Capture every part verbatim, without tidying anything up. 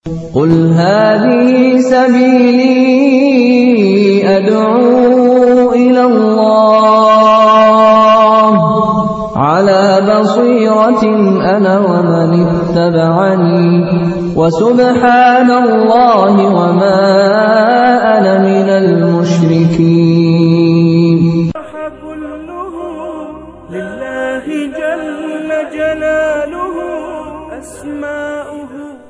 قل هذه سبيلي أدعو إلى الله على بصيرة أنا ومن اتبعني وسبحان الله وما أنا من المشركين. كله لله جل جلاله أسماؤه.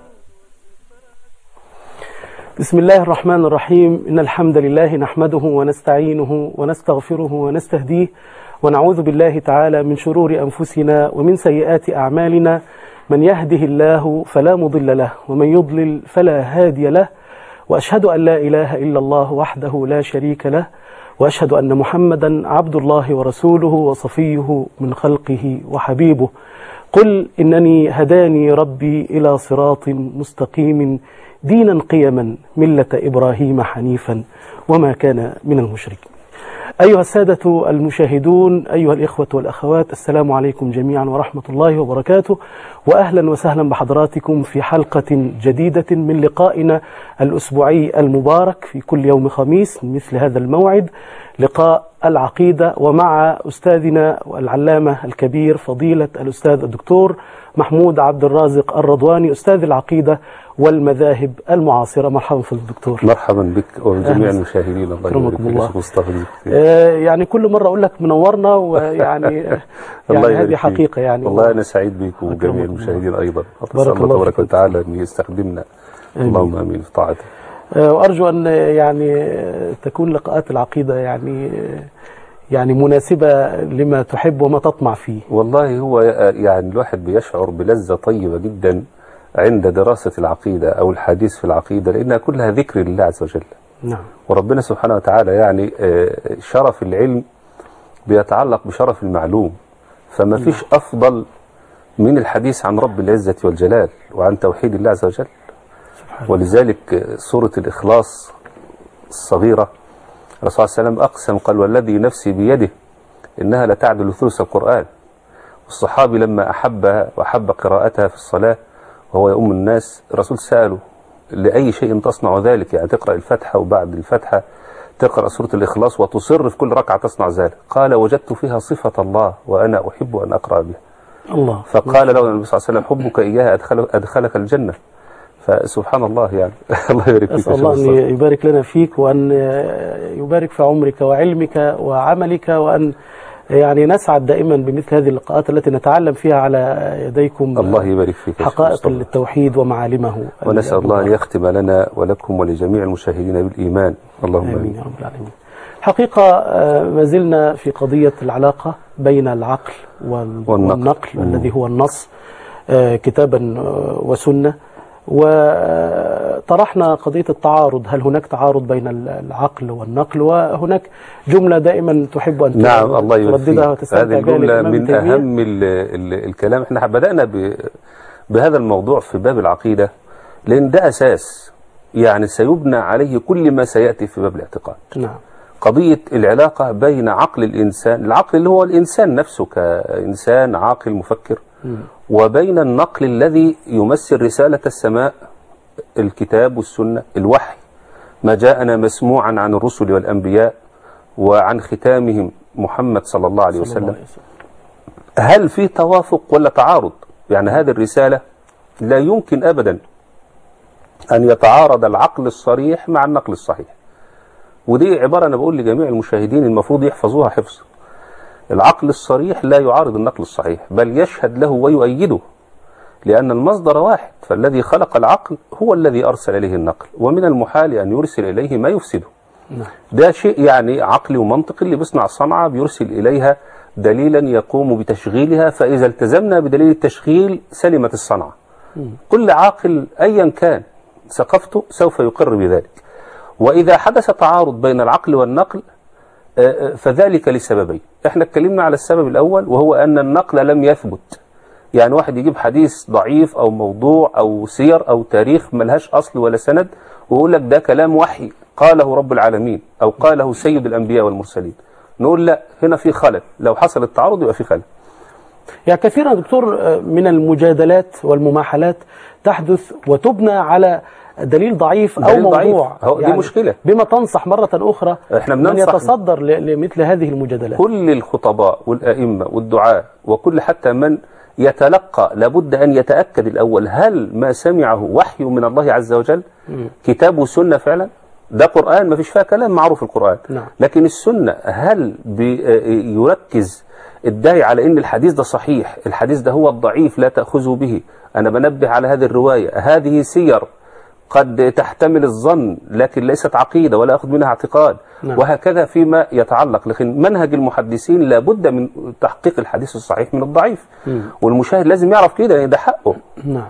بسم الله الرحمن الرحيم. إن الحمد لله نحمده ونستعينه ونستغفره ونستهديه ونعوذ بالله تعالى من شرور أنفسنا ومن سيئات أعمالنا. من يهده الله فلا مضل له ومن يضلل فلا هادي له، وأشهد أن لا إله إلا الله وحده لا شريك له، وأشهد أن محمدا عبد الله ورسوله وصفيه من خلقه وحبيبه. قل إنني هداني ربي إلى صراط مستقيم دينا قيما ملة إبراهيم حنيفا وما كان من المشركين. أيها السادة المشاهدون، أيها الإخوة والأخوات، السلام عليكم جميعا ورحمة الله وبركاته، وأهلا وسهلا بحضراتكم في حلقة جديدة من لقائنا الأسبوعي المبارك في كل يوم خميس مثل هذا الموعد، لقاء العقيدة، ومع أستاذنا العلامة الكبير فضيلة الأستاذ الدكتور محمود عبد الرازق الرضواني، أستاذ العقيدة والمذاهب المعاصرة. مرحبا في الدكتور. مرحبا بك وجميع المشاهدين. الله يبارك فيك مصطفى. آه يعني كل مرة أقول لك منورنا، ويعني يعني هذه حقيقة يعني. والله أنا سعيد بك وجميع المشاهدين أيضا. أسأل الله تبارك وتعالى أن يستخدمنا. اللهم آمين في طاعته. آه وأرجو أن يعني تكون لقاءات العقيدة يعني يعني مناسبة لما تحب وما تطمع فيه. والله هو يعني الواحد بيشعر بلذة طيبة جدا عند دراسة العقيدة أو الحديث في العقيدة، لأنها كلها ذكر لله عز وجل. نعم. وربنا سبحانه وتعالى يعني شرف العلم بيتعلق بشرف المعلوم، فما فيش نعم. أفضل من الحديث عن رب العزة والجلال وعن توحيد الله عز وجل. ولذلك سورة الإخلاص الصغيرة الرسول صلى الله عليه وسلم أقسم قال والذي نفسي بيده إنها لتعدل ثلث القرآن. والصحابي لما أحبها وأحب قراءتها في الصلاة وهو يؤم الناس، الرسول سأله لأي شيء تصنع ذلك؟ يعني تقرأ الفتحة وبعد الفتحة تقرأ سورة الإخلاص وتصر في كل ركعة تصنع ذلك. قال وجدت فيها صفة الله وأنا أحب أن أقرأ بها. الله. فقال له النبي صلى الله عليه وسلم حبك إياها أدخلك, أدخلك الجنة. فسبحان الله يعني. الله يبارك فيك. أسأل الله أن يبارك لنا فيك، وأن يبارك في عمرك وعلمك وعملك، وأن يعني نسعد دائما بمثل هذه اللقاءات التي نتعلم فيها على يديكم. الله يبارك فيك. حقائق التوحيد ومعالمه. ونسأل الله أن يختم لنا ولكم ولجميع المشاهدين بالإيمان. اللهم آمين يا رب العالمين. حقيقة ما زلنا في قضية العلاقة بين العقل والنقل, والنقل الذي هو النص كتابا وسنة، وطرحنا قضية التعارض. هل هناك تعارض بين العقل والنقل؟ وهناك جملة دائما تحب أن نعم الله ترددها وتستمتع بها. هذه الجملة من أهم ال ال الكلام. احنا بدأنا بهذا الموضوع في باب العقيدة لأن ده أساس يعني سيبنى عليه كل ما سيأتي في باب الاعتقاد. نعم. قضية العلاقة بين عقل الإنسان، العقل اللي هو الإنسان نفسه كإنسان عاقل مفكر، م. وبين النقل الذي يمثل رسالة السماء، الكتاب والسنة، الوحي، ما جاءنا مسموعا عن الرسل والأنبياء وعن ختامهم محمد صلى الله عليه وسلم. هل في توافق ولا تعارض؟ يعني هذه الرسالة لا يمكن أبدا أن يتعارض العقل الصريح مع النقل الصحيح. ودي عبارة أنا بقول لجميع المشاهدين المفروض يحفظوها حفظ. العقل الصريح لا يعارض النقل الصحيح، بل يشهد له ويؤيده، لأن المصدر واحد، فالذي خلق العقل هو الذي أرسل إليه النقل، ومن المحال أن يرسل إليه ما يفسده. ده شيء يعني عقلي ومنطقي. اللي بيصنع صنعة بيرسل إليها دليلا يقوم بتشغيلها، فإذا التزمنا بدليل التشغيل سلمت الصنعة. كل عاقل أيا كان ثقافته سوف يقر بذلك. وإذا حدث تعارض بين العقل والنقل فذلك لسببين. احنا اتكلمنا على السبب الأول، وهو أن النقل لم يثبت. يعني واحد يجيب حديث ضعيف أو موضوع أو سير أو تاريخ ملهاش أصل ولا سند ويقول لك ده كلام وحي قاله رب العالمين أو قاله سيد الأنبياء والمرسلين. نقول لا، هنا في خلل. لو حصل التعارض يبقى في خلل. يعني كثيرا دكتور من المجادلات والمماحلات تحدث وتبنى على دليل ضعيف أو دليل موضوع، ضعيف. دي يعني مشكلة. بما تنصح مرة أخرى احنا من بننصح يتصدر ل- لمثل هذه المجادلات؟ كل الخطباء والأئمة والدعاة وكل حتى من يتلقى لابد أن يتأكد الأول هل ما سمعه وحي من الله عز وجل، كتاب وسنة فعلا. ده قرآن ما فيش فيها كلام، معروف القرآن. نعم. لكن السنة هل بيركز الداعي على ان الحديث ده صحيح، الحديث ده هو الضعيف لا تأخذوا به، انا بنبه على هذه الرواية، هذه سير قد تحتمل الظن لكن ليست عقيدة ولا أخذ منها اعتقاد. نعم. وهكذا فيما يتعلق. لكن منهج المحدثين لابد من تحقيق الحديث الصحيح من الضعيف. م. والمشاهد لازم يعرف كده، يعني ده حقه. نعم.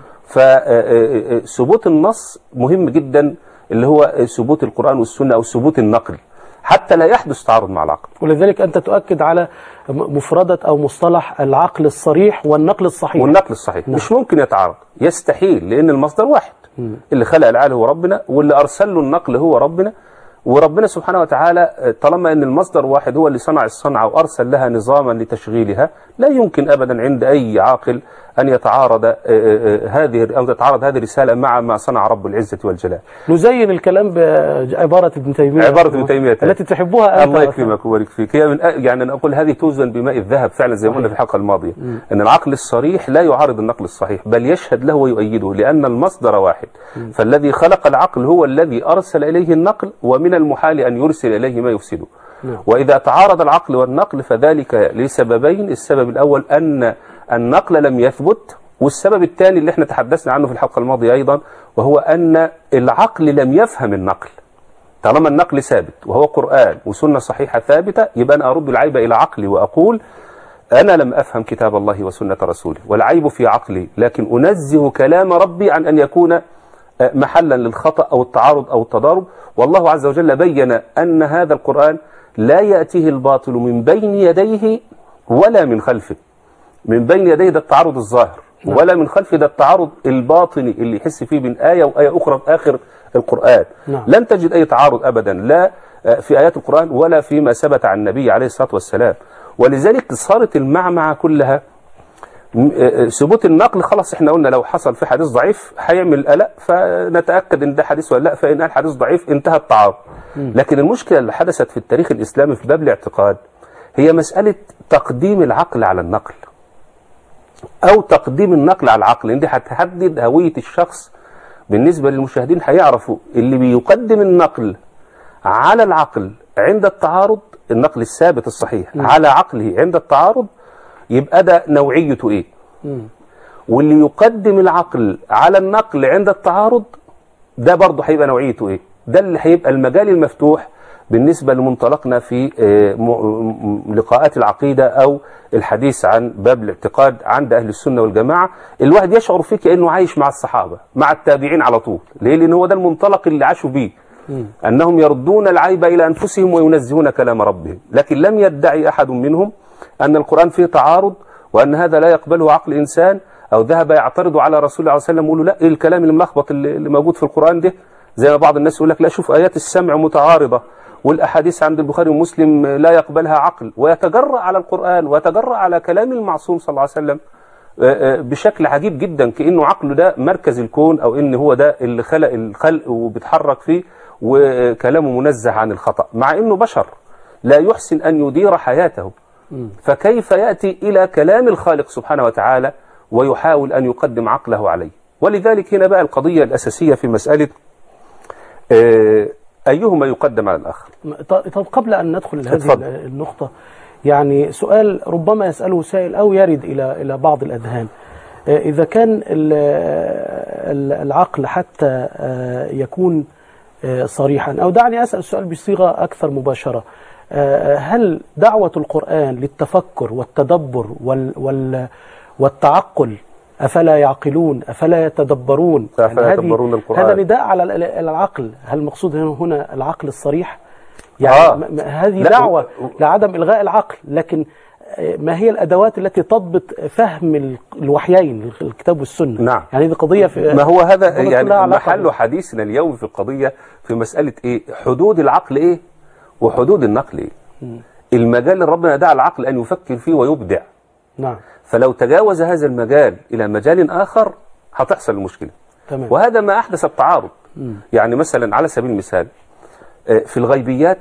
فثبوت النص مهم جدا، اللي هو ثبوت القرآن والسنة أو ثبوت النقل، حتى لا يحدث تعارض مع العقل. ولذلك أنت تؤكد على مفردة أو مصطلح العقل الصريح والنقل الصحيح. والنقل الصحيح. نعم. مش ممكن يتعارض، يستحيل، لأن المصدر واحد. م. اللي خلق العالم هو ربنا، واللي أرسل له النقل هو ربنا. وربنا سبحانه وتعالى طالما أن المصدر واحد هو اللي صنع الصنعة وأرسل لها نظاما لتشغيلها، لا يمكن أبدا عند أي عاقل أن يتعارض هذه أو تتعارض هذه الرسالة مع ما صنع رب العزة والجلال. نزين الكلام بعبارة ابن تيمية، عبارة ابن تيمية التي تحبها. الله يكرمك ويبارك فيك. هي من يعني أنا أقول هذه توزن بماء الذهب فعلا زي ما قلنا في الحلقة الماضية. م. أن العقل الصريح لا يعارض النقل الصحيح، بل يشهد له ويؤيده، لأن المصدر واحد. م. فالذي خلق العقل هو الذي أرسل إليه النقل، ومن المحال أن يرسل إليه ما يفسده. م. وإذا تعارض العقل والنقل فذلك لسببين. السبب الأول أن النقل لم يثبت، والسبب الثاني اللي احنا تحدثنا عنه في الحلقة الماضية أيضا، وهو أن العقل لم يفهم النقل. طالما النقل ثابت وهو قرآن وسنة صحيحة ثابتة، يبقى أنا أرد العيب إلى عقلي وأقول أنا لم أفهم كتاب الله وسنة رسوله، والعيب في عقلي، لكن أنزه كلام ربي عن أن يكون محلا للخطأ أو التعارض أو التضارب. والله عز وجل بين أن هذا القرآن لا يأتيه الباطل من بين يديه ولا من خلفه. من بين يديه ده التعارض الظاهر، نعم. ولا من خلفه ده التعارض الباطني اللي يحس فيه بين آية وآية أخرى في آخر القرآن. نعم. لن تجد أي تعارض أبدا، لا في آيات القرآن ولا فيما ثبت عن النبي عليه الصلاة والسلام. ولذلك صارت المعمعة كلها ثبوت النقل. خلاص احنا قلنا لو حصل في حديث ضعيف هيعمل قلق، فنتأكد ان ده حديث ولا لا، فإن قال حديث ضعيف انتهى التعارض. لكن المشكلة اللي حدثت في التاريخ الإسلامي في باب الاعتقاد هي مسألة تقديم العقل على النقل، أو تقديم النقل على العقل. دي هتحدد هوية الشخص. بالنسبة للمشاهدين هيعرفوا اللي بيقدم النقل على العقل عند التعارض، النقل الثابت الصحيح م. على عقله عند التعارض، يبقى ده نوعيته ايه. م. واللي يقدم العقل على النقل عند التعارض، ده برضه هيبقى نوعيته ايه. ده اللي هيبقى المجال المفتوح بالنسبة لمنطلقنا في لقاءات العقيدة أو الحديث عن باب الاعتقاد عند أهل السنة والجماعة. الواحد يشعر فيه كأنه عايش مع الصحابة مع التابعين على طول. ليه؟ لأن هو ده المنطلق اللي عاشوا بيه، أنهم يردون العيب إلى أنفسهم وينزهون كلام ربهم. لكن لم يدعي أحد منهم أن القرآن فيه تعارض وأن هذا لا يقبله عقل إنسان، أو ذهب يعترض على رسول الله صلى الله عليه وسلم ويقولوا لا، إيه الكلام الملخبط اللي موجود في القرآن ده؟ زي ما بعض الناس يقول لك لا، شوف آيات السمع متعارضة، والأحاديث عند البخاري ومسلم لا يقبلها عقل، ويتجرأ على القرآن ويتجرأ على كلام المعصوم صلى الله عليه وسلم بشكل عجيب جدا، كأنه عقله ده مركز الكون، أو إن هو ده اللي خلق الخلق وبيتحرك فيه، وكلامه منزه عن الخطأ، مع إنه بشر لا يحسن أن يدير حياته. فكيف يأتي إلى كلام الخالق سبحانه وتعالى ويحاول أن يقدم عقله عليه؟ ولذلك هنا بقى القضية الأساسية في مسألة أيهما يقدم على الآخر. طب قبل أن ندخل هذه اتفضل. النقطة، يعني سؤال ربما يسأله سائل أو يرد إلى إلى بعض الأذهان، إذا كان العقل حتى يكون صريحا، أو دعني أسأل السؤال بصيغة أكثر مباشرة، هل دعوة القرآن للتفكر والتدبر وال وال والتعقل، أفلا يعقلون أفلا يتدبرون، أفلا يعني يتدبرون القرآن، هذا نداء على العقل؟ هل المقصود هنا العقل الصريح؟ يعني آه. هذه دعوة لعدم إلغاء العقل، لكن ما هي الأدوات التي تضبط فهم الوحيين الكتاب والسنة؟ نعم. يعني هذه قضية في ما هو هذا يعني محل حديثنا اليوم في القضية في مسألة إيه؟ حدود العقل إيه وحدود النقل إيه؟ م. المجال اللي ربنا دعا العقل أن يفكر فيه ويبدع، نعم. فلو تجاوز هذا المجال إلى مجال آخر هتحصل المشكلة. تمام. وهذا ما أحدث التعارض. م. يعني مثلا على سبيل المثال في الغيبيات،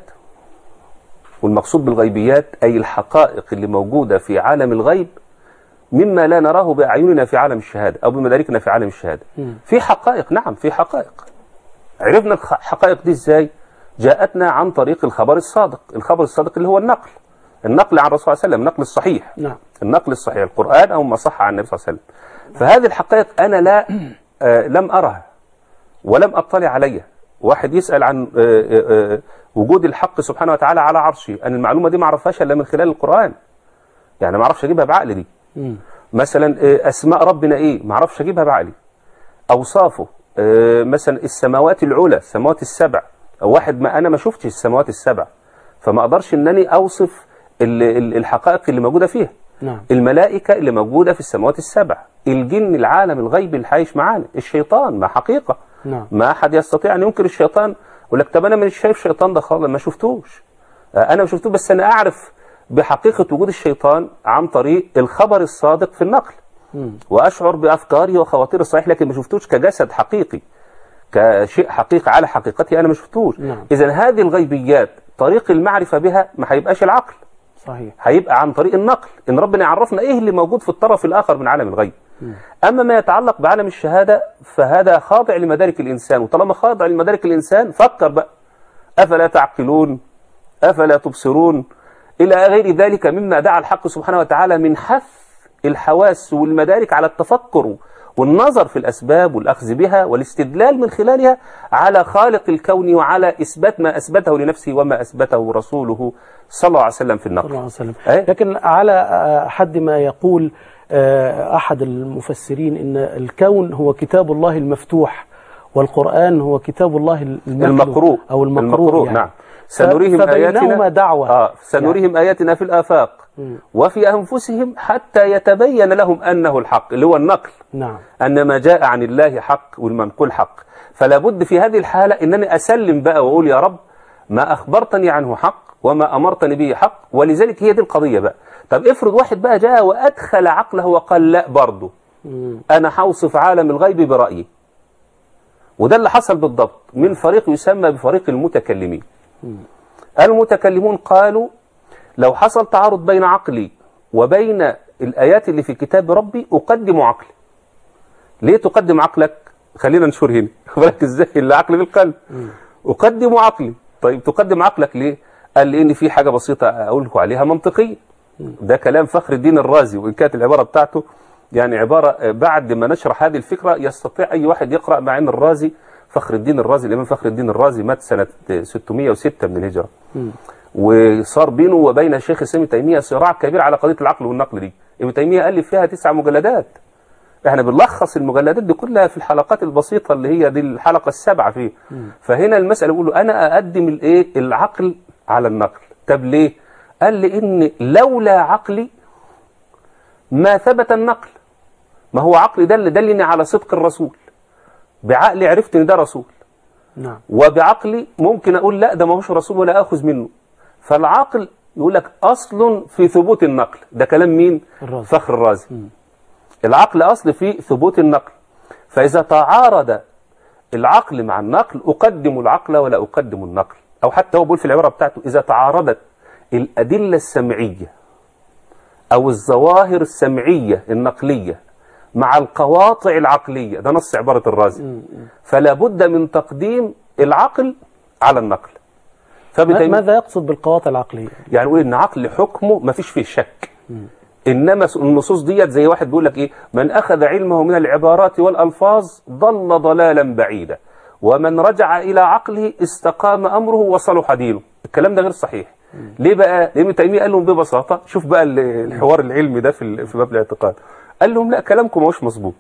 والمقصود بالغيبيات أي الحقائق اللي موجودة في عالم الغيب مما لا نراه بأعيننا في عالم الشهادة أو بمداركنا في عالم الشهادة. م. في حقائق، نعم في حقائق. عرفنا الحقائق دي إزاي؟ جاءتنا عن طريق الخبر الصادق. الخبر الصادق اللي هو النقل النقل عن الرسول صلى الله عليه وسلم، النقل الصحيح. نعم. النقل الصحيح، القرآن أو ما صح عن النبي صلى الله عليه وسلم. فهذه الحقائق أنا لا آه لم أرها ولم أطلع عليها. واحد يسأل عن آه آه وجود الحق سبحانه وتعالى على عرشه، أنا المعلومة دي ما أعرفهاش إلا من خلال القرآن، يعني ما أعرفش أجيبها بعقلي دي. م. مثلا آه أسماء ربنا إيه، ما أعرفش أجيبها بعقلي. أوصافه آه مثلا السماوات العلى، السماوات السبع، أو واحد ما أنا ما شفتش السماوات السبع، فما أقدرش أنني أوصف الحقائق اللي موجودة فيها. نعم. الملائكة اللي موجودة في السماوات السبع، الجن، العالم الغيبي اللي عايش معانا، الشيطان ما حقيقة. نعم. ما أحد يستطيع أن ينكر الشيطان يقول لك طب أنا مش شايف الشيطان ده خالص، ما شفتوش، أنا ما شفتوش، بس أنا أعرف بحقيقة وجود الشيطان عن طريق الخبر الصادق في النقل. م. وأشعر بأفكاري وخواطري الصحيح، لكن ما شفتوش كجسد حقيقي، كشيء حقيقي على حقيقته، أنا ما شفتوش. نعم. إذن هذه الغيبيات طريق المعرفة بها ما هيبقاش العقل، صحيح، هيبقى عن طريق النقل، إن ربنا يعرفنا إيه اللي موجود في الطرف الآخر من عالم الغيب. م. أما ما يتعلق بعالم الشهادة فهذا خاضع لمدارك الإنسان، وطالما خاضع لمدارك الإنسان فكر بقى، أفلا تعقلون، أفلا تبصرون، إلى غير ذلك مما دعا الحق سبحانه وتعالى من حث الحواس والمدارك على التفكر والنظر في الأسباب والأخذ بها والاستدلال من خلالها على خالق الكون وعلى إثبات ما أثبته لنفسه وما أثبته رسوله صلى الله عليه وسلم في النقل. صلى الله عليه وسلم. لكن على حد ما يقول أحد المفسرين إن الكون هو كتاب الله المفتوح، والقرآن هو كتاب الله المقروء أو المقروء يعني. نعم. سنريهم آياتنا دعوة آه سنريهم يعني. آياتنا في الآفاق م. وفي أنفسهم حتى يتبين لهم أنه الحق، اللي هو النقل. نعم. أن ما جاء عن الله حق والمنقول حق. فلا بد في هذه الحالة أنني أسلم بقى وأقول يا رب ما أخبرتني عنه حق وما أمرتني به حق، ولذلك هي دي القضية بقى. طب افرض واحد بقى جاء وأدخل عقله وقال لا برضه أنا هوصف عالم الغيب برأيي، وده اللي حصل بالضبط من فريق يسمى بفريق المتكلمين. المتكلمون قالوا لو حصل تعارض بين عقلي وبين الآيات اللي في كتاب ربي أقدم عقلي. ليه تقدم عقلك؟ خلينا نشور هنا بالك ازاي العقل بالقلب. أقدم عقلي. طيب تقدم عقلك ليه؟ قال لي إن في حاجة بسيطة أقول لكم عليها منطقية. ده كلام فخر الدين الرازي، وإن كانت العبارة بتاعته يعني عبارة بعد ما نشرح هذه الفكرة يستطيع أي واحد يقرأ مع إن الرازي فخر الدين الرازي الإمام فخر الدين الرازي مات سنة ستمائة وستة من الهجرة. م. وصار بينه وبين الشيخ الإسلام ابن تيمية صراع كبير على قضية العقل والنقل دي. ابن تيمية ألف فيها تسع مجلدات. احنا بنلخص المجلدات دي كلها في الحلقات البسيطة اللي هي دي الحلقة السابعة فيه. م. فهنا المسألة بيقول له أنا أقدم الإيه العقل على النقل. طب ليه؟ قال لي إن لولا عقلي ما ثبت النقل. ما هو عقلي ده اللي دلني على صدق الرسول. بعقلي عرفت ان ده رسول. نعم. وبعقلي ممكن اقول لا ده ما هوش رسول ولا اخذ منه. فالعقل يقول لك اصل في ثبوت النقل. ده كلام مين؟ الرازي. فخر الرازي. م. العقل اصل في ثبوت النقل. فاذا تعارض العقل مع النقل اقدم العقل ولا اقدم النقل. او حتى هو بيقول في العباره بتاعته اذا تعارضت الادله السمعيه او الظواهر السمعيه النقليه مع القواطع العقلية، ده نص عبارة الرازي، فلا بد من تقديم العقل على النقل. ماذا يقصد بالقواطع العقلية؟ يعني يقول إن عقل حكمه ما فيش فيه شك. م. إنما النصوص ديت زي واحد بيقول لك إيه، من أخذ علمه من العبارات والألفاظ ضل ضلالا بعيدا، ومن رجع إلى عقله استقام أمره وصلح دينه. الكلام ده غير صحيح. م. ليه بقى؟ ابن تيمية قال لهم ببساطة، شوف بقى الحوار العلمي ده في في باب الاعتقاد. قال لهم لا كلامكم مش مظبوط،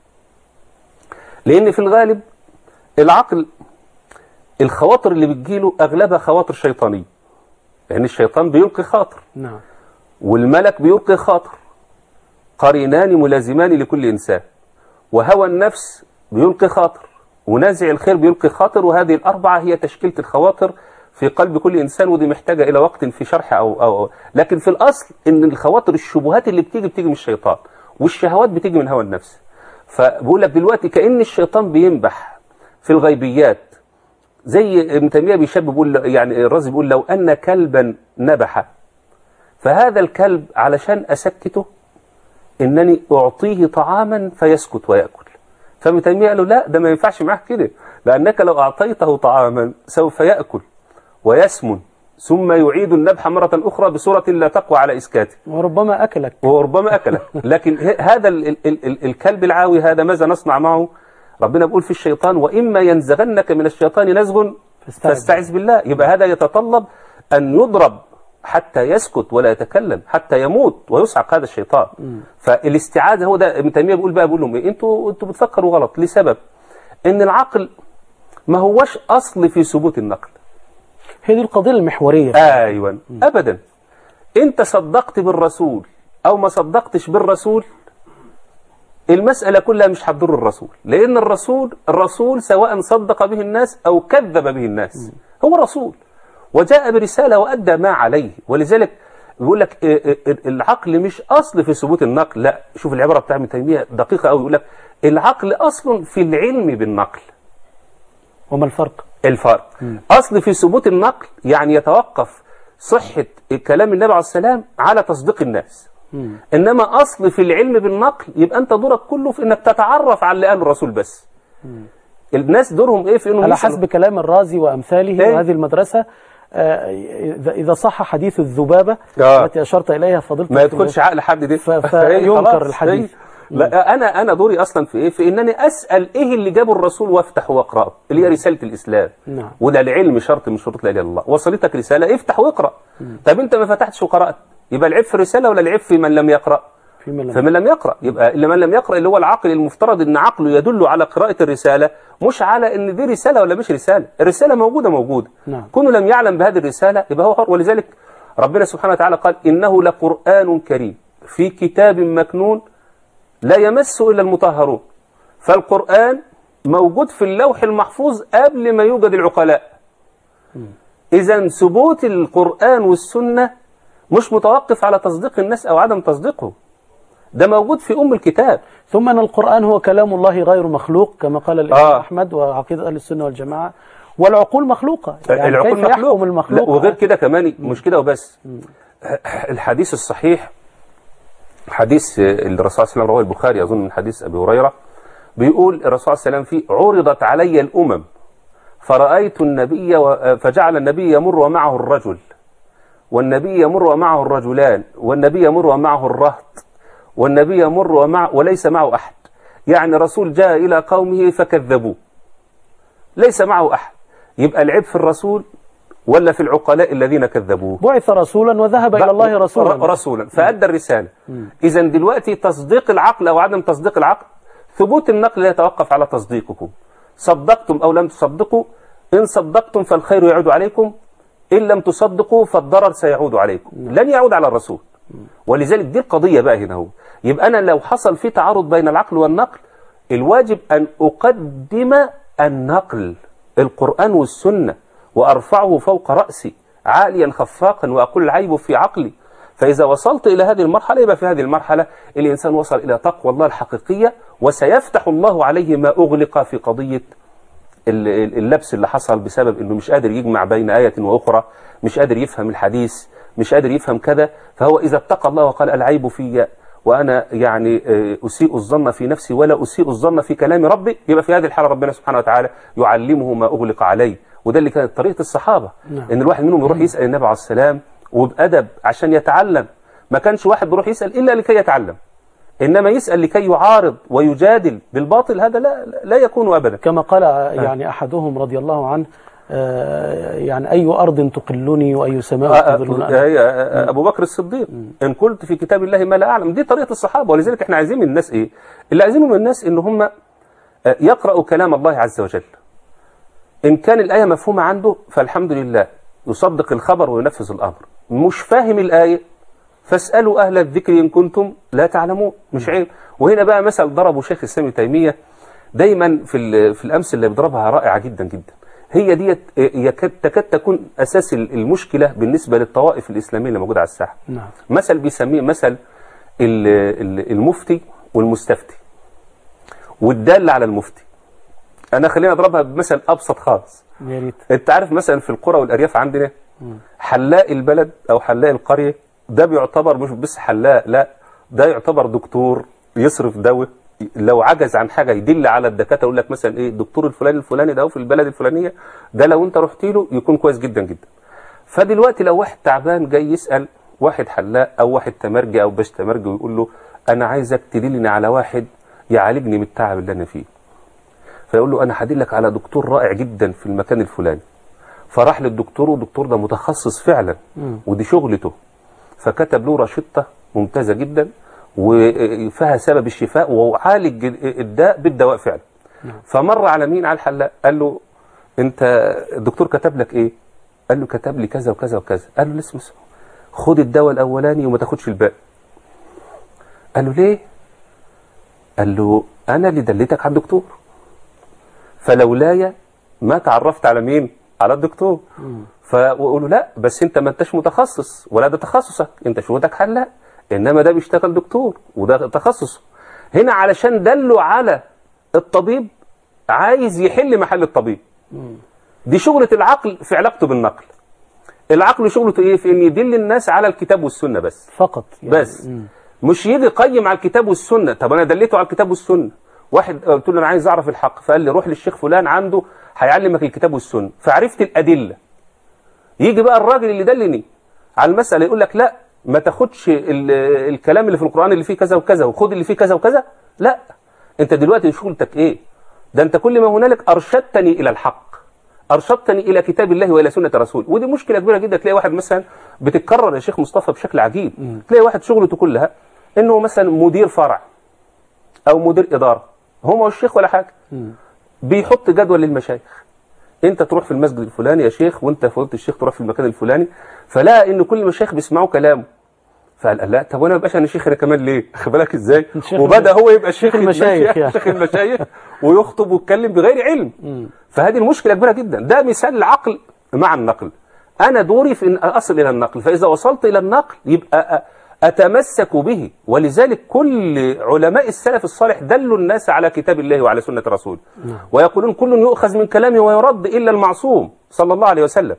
لأن في الغالب العقل الخواطر اللي بتجيله أغلبها خواطر شيطانية. يعني الشيطان بيلقي خاطر. نعم. والملك بيلقي خاطر. قرينان ملازمان لكل إنسان. وهوى النفس بيلقي خاطر. ونازع الخير بيلقي خاطر. وهذه الأربعة هي تشكيلة الخواطر في قلب كل إنسان، ودي محتاجة إلى وقت في شرح أو, أو, أو لكن في الأصل إن الخواطر الشبهات اللي بتيجي بتيجي من الشيطان، والشهوات بتيجي من هوى النفس. فبقول لك دلوقتي كأن الشيطان بينبح في الغيبيات، زي ابن تيمية بيشبه بيقول، يعني الرازي بيقول لو أن كلبا نبح فهذا الكلب علشان أسكته إنني أعطيه طعاما فيسكت ويأكل. فابن تيمية قال له لا، ده ما ينفعش معاه كده، لأنك لو أعطيته طعاما سوف يأكل ويسمن ثم يعيد النبح مرة أخرى بصورة لا تقوى على إسكاته، وربما أكلك وربما أكلك. لكن هذا ال ال ال الكلب العاوي هذا ماذا نصنع معه؟ ربنا بيقول في الشيطان وإما ينزغنك من الشيطان نزغ فاستعذ بالله. يبقى هذا يتطلب أن يضرب حتى يسكت ولا يتكلم، حتى يموت ويصعق هذا الشيطان. م. فالاستعاذة هو ده ابن تيمية بيقول بقى، بيقول لهم ايه، انتوا انتوا بتفكروا غلط لسبب ان العقل ما هوش اصل في ثبوت النقل. هي دي القضية المحورية. ايوه م. ابدا. انت صدقت بالرسول او ما صدقتش بالرسول، المسألة كلها مش هتضر الرسول، لان الرسول الرسول سواء صدق به الناس او كذب به الناس، م. هو رسول وجاء برسالة وأدى ما عليه. ولذلك بيقول لك العقل مش أصل في ثبوت النقل، لا، شوف العبارة بتاع ابن تيمية دقيقة قوي، يقول لك العقل أصل في العلم بالنقل. وما الفرق؟ الفرق م. أصل في ثبوت النقل يعني يتوقف صحة كلام النبي عليه السلام على تصديق الناس. م. إنما أصل في العلم بالنقل يبقى أنت دورك كله في إنك تتعرف على اللي قاله الرسول بس. م. الناس دورهم إيه في إنهم على حسب كلام الرازي وأمثاله إيه؟ وهذه المدرسة. آه إذا صح حديث الذبابة آه. التي أشرت إليها فضلت ما يدخلش عقل حد دي، فينكر الحديث. لا، أنا أنا دوري أصلا في إيه؟ في إنني أسأل إيه اللي جابه الرسول وافتح واقرأ، اللي هي رسالة الإسلام. نعم. وده العلم شرط من شروط لا إله إلا الله. وصلتك رسالة افتح واقرأ. مم. طب أنت ما فتحتش وقرأت، يبقى العيب في الرسالة ولا العيب في من لم يقرأ؟ في من لم فمن لم يقرأ. يبقى اللي من لم يقرأ اللي هو العقل المفترض إن عقله يدل على قراءة الرسالة، مش على إن دي رسالة ولا مش رسالة. الرسالة موجودة موجودة. نعم. كونه لم يعلم بهذه الرسالة يبقى هو حر. ولذلك ربنا سبحانه وتعالى قال إنه لقرآن كريم في كتاب مكنون لا يمسه إلا المطهرون. فالقرآن موجود في اللوح المحفوظ قبل ما يوجد العقلاء. إذن ثبوت القرآن والسنة مش متوقف على تصديق الناس أو عدم تصديقه، ده موجود في أم الكتاب. ثم أن القرآن هو كلام الله غير مخلوق كما قال الإمام آه. أحمد وعقيدة أهل السنة والجماعة، والعقول مخلوقة. يعني العقول كيف مخلوق. يحكم المخلوق؟ وغير كده كمان مش كده وبس. الحديث الصحيح، حديث اللي الرسول صلى الله عليه وسلم رواه البخاري أظن من حديث أبي هريرة، بيقول الرسول صلى الله عليه وسلم فيه عرضت علي الأمم فرأيت النبي و... فجعل النبي يمر ومعه الرجل، والنبي يمر ومعه الرجلان، والنبي يمر ومعه الرهط، والنبي يمر ومع وليس معه أحد. يعني رسول جاء إلى قومه فكذبوه، ليس معه أحد. يبقى العيب في الرسول ولا في العقلاء الذين كذبوه؟ بعث رسولا وذهب إلى الله رسولا رسولا فأدى الرسالة. إذا دلوقتي تصديق العقل أو عدم تصديق العقل، ثبوت النقل لا يتوقف على تصديقكم، صدقتم أو لم تصدقوا. إن صدقتم فالخير يعود عليكم، إن لم تصدقوا فالضرر سيعود عليكم، لن يعود على الرسول. ولذلك دي القضية بقى هنا. هو يبقى أنا لو حصل في تعارض بين العقل والنقل، الواجب أن أقدم النقل القرآن والسنة وأرفعه فوق رأسي عاليا خفاقا وأقول العيب في عقلي. فإذا وصلت إلى هذه المرحلة يبقى في هذه المرحلة الإنسان وصل إلى تقوى الله الحقيقية، وسيفتح الله عليه ما أغلق في قضية اللبس اللي حصل بسبب أنه مش قادر يجمع بين آية وأخرى، مش قادر يفهم الحديث، مش قادر يفهم كذا. فهو إذا اتقى الله وقال العيب في وأنا يعني أسيء الظن في نفسي ولا أسيء الظن في كلام ربي، يبقى في هذه الحالة ربنا سبحانه وتعالى يعلمه ما أغلق عليه. وده اللي كانت طريقة الصحابة. نعم. إن الواحد منهم يروح يسأل النبي عليه السلام وبأدب عشان يتعلم. ما كانش واحد بيروح يسأل إلا لكي يتعلم، إنما يسأل لكي يعارض ويجادل بالباطل، هذا لا لا يكون أبدا. كما قال يعني أحدهم رضي الله عنه يعني أي أرض تقلني وأي سماء تظلني. أبو بكر الصديق إن قلت في كتاب الله ما لا أعلم. دي طريقة الصحابة. ولذلك إحنا عايزين من الناس إيه؟ اللي عايزينه من الناس إن هم يقرأوا كلام الله عز وجل. إن كان الآية مفهومة عنده فالحمد لله، يصدق الخبر وينفذ الأمر. مش فاهم الآية فاسألوا أهل الذكر إن كنتم لا تعلمون. مش عيب. وهنا بقى مثل ضربه شيخ الإسلام ابن تيمية دايما في في الأمثلة اللي بيضربها رائعة جدا جدا. هي ديت يكاد تكاد تكون اساس المشكله بالنسبه للطوائف الاسلاميه اللي موجوده على الساحه. نعم. مثل بيسميه مثل المفتي والمستفتي والدال على المفتي. انا خلينا اضربها بمثل ابسط خالص. يا ريت. انت عارف مثلا في القرى والارياف عندنا حلاق البلد او حلاق القريه ده بيعتبر مش بس حلاق، لا ده يعتبر دكتور يصرف دواء، لو عجز عن حاجه يدل على الدكاتره يقول لك مثلا ايه الدكتور الفلاني الفلاني ده في البلد الفلانيه ده لو انت رحت له يكون كويس جدا جدا. فدلوقتي لو واحد تعبان جاي يسال واحد حلاق او واحد تمرجي او باش تمرجي ويقول له انا عايزك تدلني على واحد يعالجني من التعب اللي انا فيه، فيقول له انا هدلك على دكتور رائع جدا في المكان الفلاني. فراح للدكتور والدكتور ده متخصص فعلا ودي شغلته، فكتب له رشدة ممتازة جدا وفيها سبب الشفاء وعالج الداء بالدواء فعلا. فمر على مين؟ على الحلاق، قال له انت الدكتور كتب لك ايه؟ قال له كتب لي كذا وكذا وكذا. قال له لسه اسمه خد الدواء الاولاني وما تاخدش الباقي. قال له ليه؟ قال له انا اللي دلتك على الدكتور، فلولايا ما تعرفت على مين؟ على الدكتور. فقولوا لا بس انت ما انتش متخصص ولا ده تخصصك، انت شغلتك حلاق، انما ده بيشتغل دكتور وده تخصصه. هنا علشان دلوا على الطبيب عايز يحل محل الطبيب. دي شغلة العقل في علاقته بالنقل. العقل شغلته ايه؟ في ان يدل الناس على الكتاب والسنة بس فقط يعني. بس مم. مش يجي يقيم على الكتاب والسنة. طب انا دليته على الكتاب والسنة، واحد قلت له انا عايز اعرف الحق فقال لي روح للشيخ فلان عنده هيعلمك الكتاب والسنة، فعرفت الادلة. يجي بقى الراجل اللي دلني على المسألة يقول لك لا ما تاخدش الكلام اللي في القرآن اللي فيه كذا وكذا وخد اللي فيه كذا وكذا. لا، انت دلوقتي شغلتك ايه؟ ده انت كل ما هنالك ارشدتني الى الحق، ارشدتني الى كتاب الله والى سنة رسول. ودي مشكلة كبيرة جدا. تلاقي واحد مثلا بتتكرر يا شيخ مصطفى بشكل عجيب. م. تلاقي واحد شغلته كلها انه مثلا مدير فرع او مدير ادارة، هو مش شيخ ولا حاجة. م. بيحط جدول للمشايخ، انت تروح في المسجد الفلاني يا شيخ وانت فضلت الشيخ تروح في المكان الفلاني، فلا ان كل المشايخ بيسمعوا كلامه. فقال لا طب وانا ما بقاش انا شيخ انا كمان ليه؟ خد بالك ازاي؟ وبدا هو يبقى شيخ المشايخ يعني. شيخ المشايخ ويخطب ويتكلم بغير علم. م. فهذه المشكله كبيره جدا. ده مثال العقل مع النقل. انا دوري في ان اصل الى النقل، فاذا وصلت الى النقل يبقى اتمسك به. ولذلك كل علماء السلف الصالح دلوا الناس على كتاب الله وعلى سنه رسوله. م. ويقولون كل يؤخذ من كلامه ويرد الا المعصوم صلى الله عليه وسلم.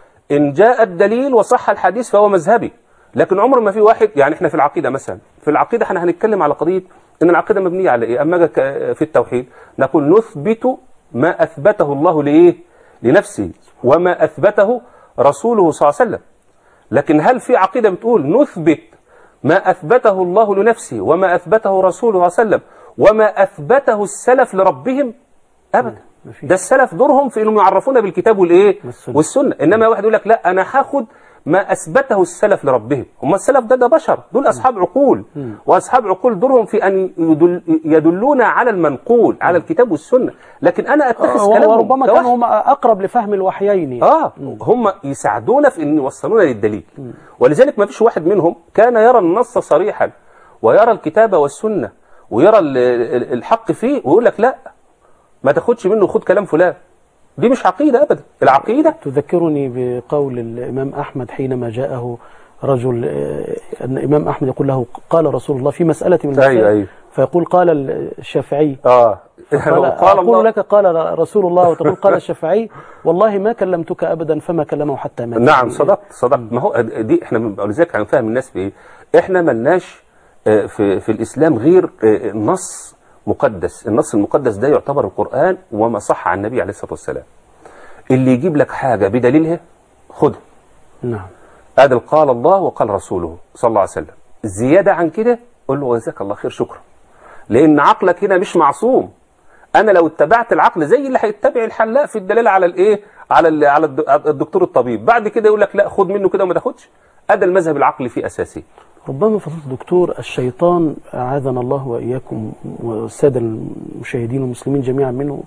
ان جاء الدليل وصح الحديث فهو مذهبي. لكن عمر ما في واحد يعني احنا في العقيده مثلا، في العقيده احنا هنتكلم على قضيه ان العقيده مبنيه على ايه؟ اما في التوحيد نقول نثبت ما اثبته الله لايه؟ لنفسه وما اثبته رسوله صلى الله عليه وسلم. لكن هل في عقيده بتقول نثبت ما اثبته الله لنفسه وما اثبته رسوله صلى الله عليه وسلم وما اثبته السلف لربهم؟ ابدا. ده السلف دورهم في انهم يعرفونا بالكتاب والايه؟ والسنه. انما واحد يقول لك لا انا هاخد ما أثبته السلف لربهم. هم السلف ده, ده بشر، دول أصحاب عقول. وأصحاب عقول دورهم في أن يدل يدلونا على المنقول على الكتاب والسنة. لكن أنا أتخذ كلامهم وربما كانوا هم أقرب لفهم الوحيين. آه هم يساعدونا في أن يوصلونا للدليل. ولذلك ما فيش واحد منهم كان يرى النص صريحا ويرى الكتاب والسنة ويرى الحق فيه ويقول لك لا ما تاخدش منه خد كلام فلان. دي مش عقيدة أبدا. العقيدة تذكرني بقول الإمام أحمد حينما جاءه رجل، أن الإمام أحمد يقول له قال رسول الله في مسألة من المسائل. أيوة أيوة. فيقول قال الشافعي آه قال أقول الله. لك قال رسول الله وتقول قال الشافعي والله ما كلمتك أبدا فما كلمه حتى مات. نعم صدقت صدقت. ما هو دي احنا ولذلك هنفهم الناس بإيه؟ احنا ملناش في في الإسلام غير نص مقدس. النص المقدس ده يعتبر القرآن وما صح عن النبي عليه الصلاة والسلام. اللي يجيب لك حاجة بدليلها خدها. نعم. هذا قال الله وقال رسوله صلى الله عليه وسلم. زيادة عن كده قل له جزاك الله خير شكرا. لأن عقلك هنا مش معصوم. أنا لو اتبعت العقل زي اللي هيتبع الحلاق في الدليل على الإيه؟ على ال على الدكتور الطبيب، بعد كده يقول لك لا خد منه كده وما تاخدش. هذا المذهب العقلي فيه أساسي. ربما فضيلة الدكتور الشيطان أعاذنا الله وإياكم والسادة المشاهدين والمسلمين جميعا منه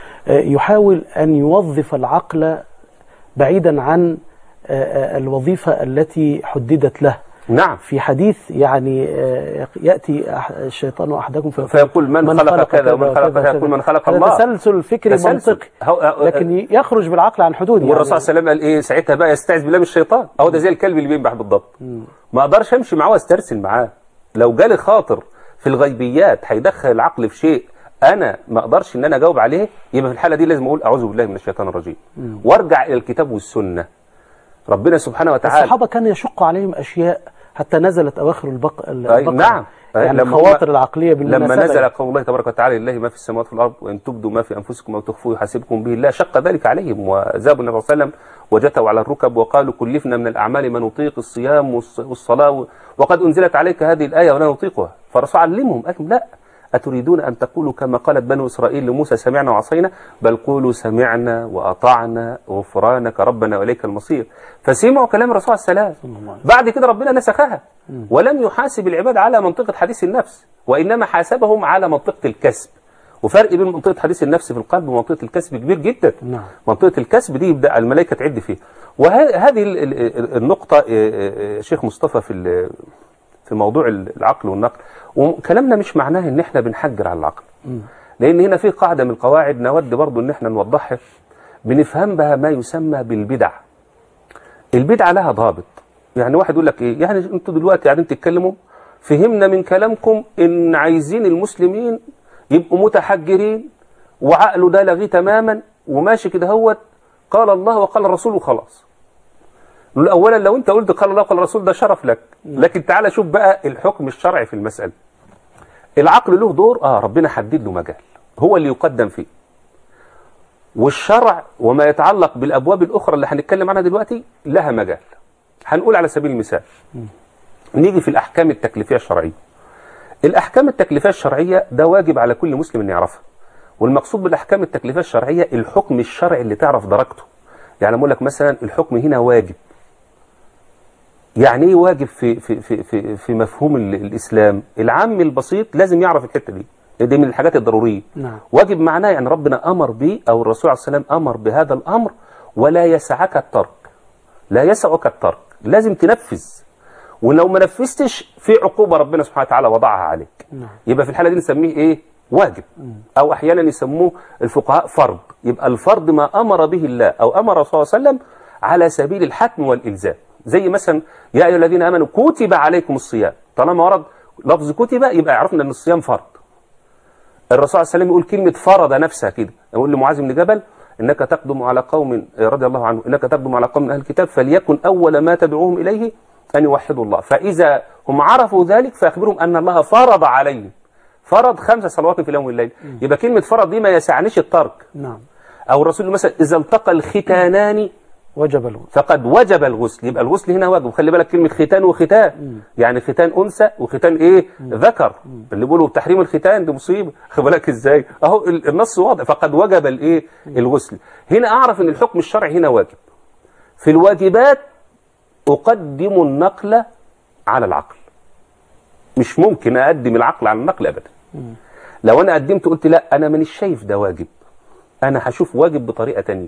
يحاول أن يوظف العقل بعيدا عن الوظيفة التي حددت له نعم. في حديث يعني يأتي الشيطان أحدكم فيقول من, من خلق كذا ومن خلق كذا، يقول من خلق الله. تسلسل فكري منطقي، لكن يخرج بالعقل عن حدوده. والرسول صلى الله عليه وسلم قال ايه ساعتها بقى؟ يستعذ بالله من الشيطان. اهو ده زي الكلب اللي بينبح بالضبط. ما اقدرش امشي معاه واسترسل معاه. لو جالي خاطر في الغيبيات هيدخل العقل في شيء انا ما اقدرش ان انا اجاوب عليه، يبقى في الحاله دي لازم اقول اعوذ بالله من الشيطان الرجيم وارجع الى الكتاب والسنه. ربنا سبحانه وتعالى الصحابه كان يشق عليهم اشياء حتى نزلت اواخر البق... البقره. نعم. يعني الخواطر العقليه بالمناسبه لما نزل قول الله تبارك وتعالى لله ما في السماوات والارض وان تبدوا ما في انفسكم او تخفوه يحاسبكم به الله، شق ذلك عليهم وذهبوا النبي صلى الله عليه وسلم وجثوا على الركب وقالوا كلفنا من الاعمال ما نطيق الصيام والصلاه وقد انزلت عليك هذه الايه ولا نطيقها. فالرسول علمهم قال لا، أتريدون أن تقولوا كما قالت بنو إسرائيل لموسى سمعنا وعصينا؟ بل قولوا سمعنا وأطعنا غفرانك ربنا وإليك المصير. فسمعوا كلام الرسول صلى الله عليه وسلم. بعد كده ربنا نسخها ولم يحاسب العباد على منطقة حديث النفس، وإنما حاسبهم على منطقة الكسب. وفرق بين منطقة حديث النفس في القلب ومنطقة الكسب كبير جدا. منطقة الكسب دي يبدأ الملائكة تعد فيها. وهذه النقطة شيخ مصطفى في في موضوع العقل والنقل، وكلامنا مش معناه ان احنا بنحجر على العقل، لان هنا في قاعده من القواعد نود برضو ان احنا نوضحها بنفهم بها ما يسمى بالبدع. البدعه لها ضابط. يعني واحد يقول لك ايه؟ يعني انتوا دلوقتي قاعدين تتكلموا فهمنا من كلامكم ان عايزين المسلمين يبقوا متحجرين وعقله ده لغيه تماما وماشي كده هوت قال الله وقال الرسول وخلاص. اولا لو انت قلت قال الله وقال الرسول ده شرف لك، لكن تعالى شوف بقى الحكم الشرعي في المساله. العقل له دور، اه ربنا حدد له مجال هو اللي يقدم فيه، والشرع وما يتعلق بالابواب الاخرى اللي هنتكلم عنها دلوقتي لها مجال. هنقول على سبيل المثال نيجي في الاحكام التكليفيه الشرعيه. الاحكام التكليفيه الشرعيه ده واجب على كل مسلم ان يعرفها، والمقصود بالاحكام التكليفيه الشرعيه الحكم الشرعي اللي تعرف درجته. يعني اقول لك مثلا الحكم هنا واجب. يعني ايه واجب في في في في, في مفهوم الاسلام؟ العام البسيط لازم يعرف الحته دي، دي من الحاجات الضروريه. نعم. واجب معناه يعني ربنا امر به او الرسول عليه السلام امر بهذا الامر ولا يسعك الترك. لا يسعك الترك، لازم تنفذ، ولو ما نفذتش في عقوبه ربنا سبحانه وتعالى وضعها عليك. نعم. يبقى في الحاله دي نسميه ايه؟ واجب. او احيانا يسموه الفقهاء فرض. يبقى الفرض ما امر به الله او امر صلى الله عليه وسلم على سبيل الحتم والالزام. زي مثلا يا ايها الذين امنوا كتب عليكم الصيام، طالما ورد لفظ كتب يبقى عرفنا ان الصيام فرض. الرسول صلى الله عليه وسلم يقول كلمه فرض نفسها كده، يقول لمعاذ بن جبل انك تقدم على قوم رضي الله عنه انك تقدم على قوم من اهل الكتاب فليكن اول ما تدعوهم اليه ان يوحدوا الله، فاذا هم عرفوا ذلك فاخبرهم ان الله فرض عليهم، فرض خمس صلوات في اليوم والليل. يبقى كلمه فرض دي ما يسعنيش الترك. نعم. او الرسول مثلا اذا التقى الختانان وجب الغسل، فقد وجب الغسل. يبقى الغسل هنا واجب. خلي بالك كلمه ختان وختان، مم. يعني ختان انثى وختان ايه؟ مم. ذكر. مم. اللي بيقولوا تحريم الختان دي مصيبه. خلي بالك ازاي؟ اهو النص واضح، فقد وجب الايه؟ الغسل. هنا اعرف ان الحكم الشرعي هنا واجب. في الواجبات اقدم النقل على العقل. مش ممكن اقدم العقل على النقل ابدا. مم. لو انا قدمت قلت لا انا مانيش شايف ده واجب، انا هشوف واجب بطريقه ثانيه،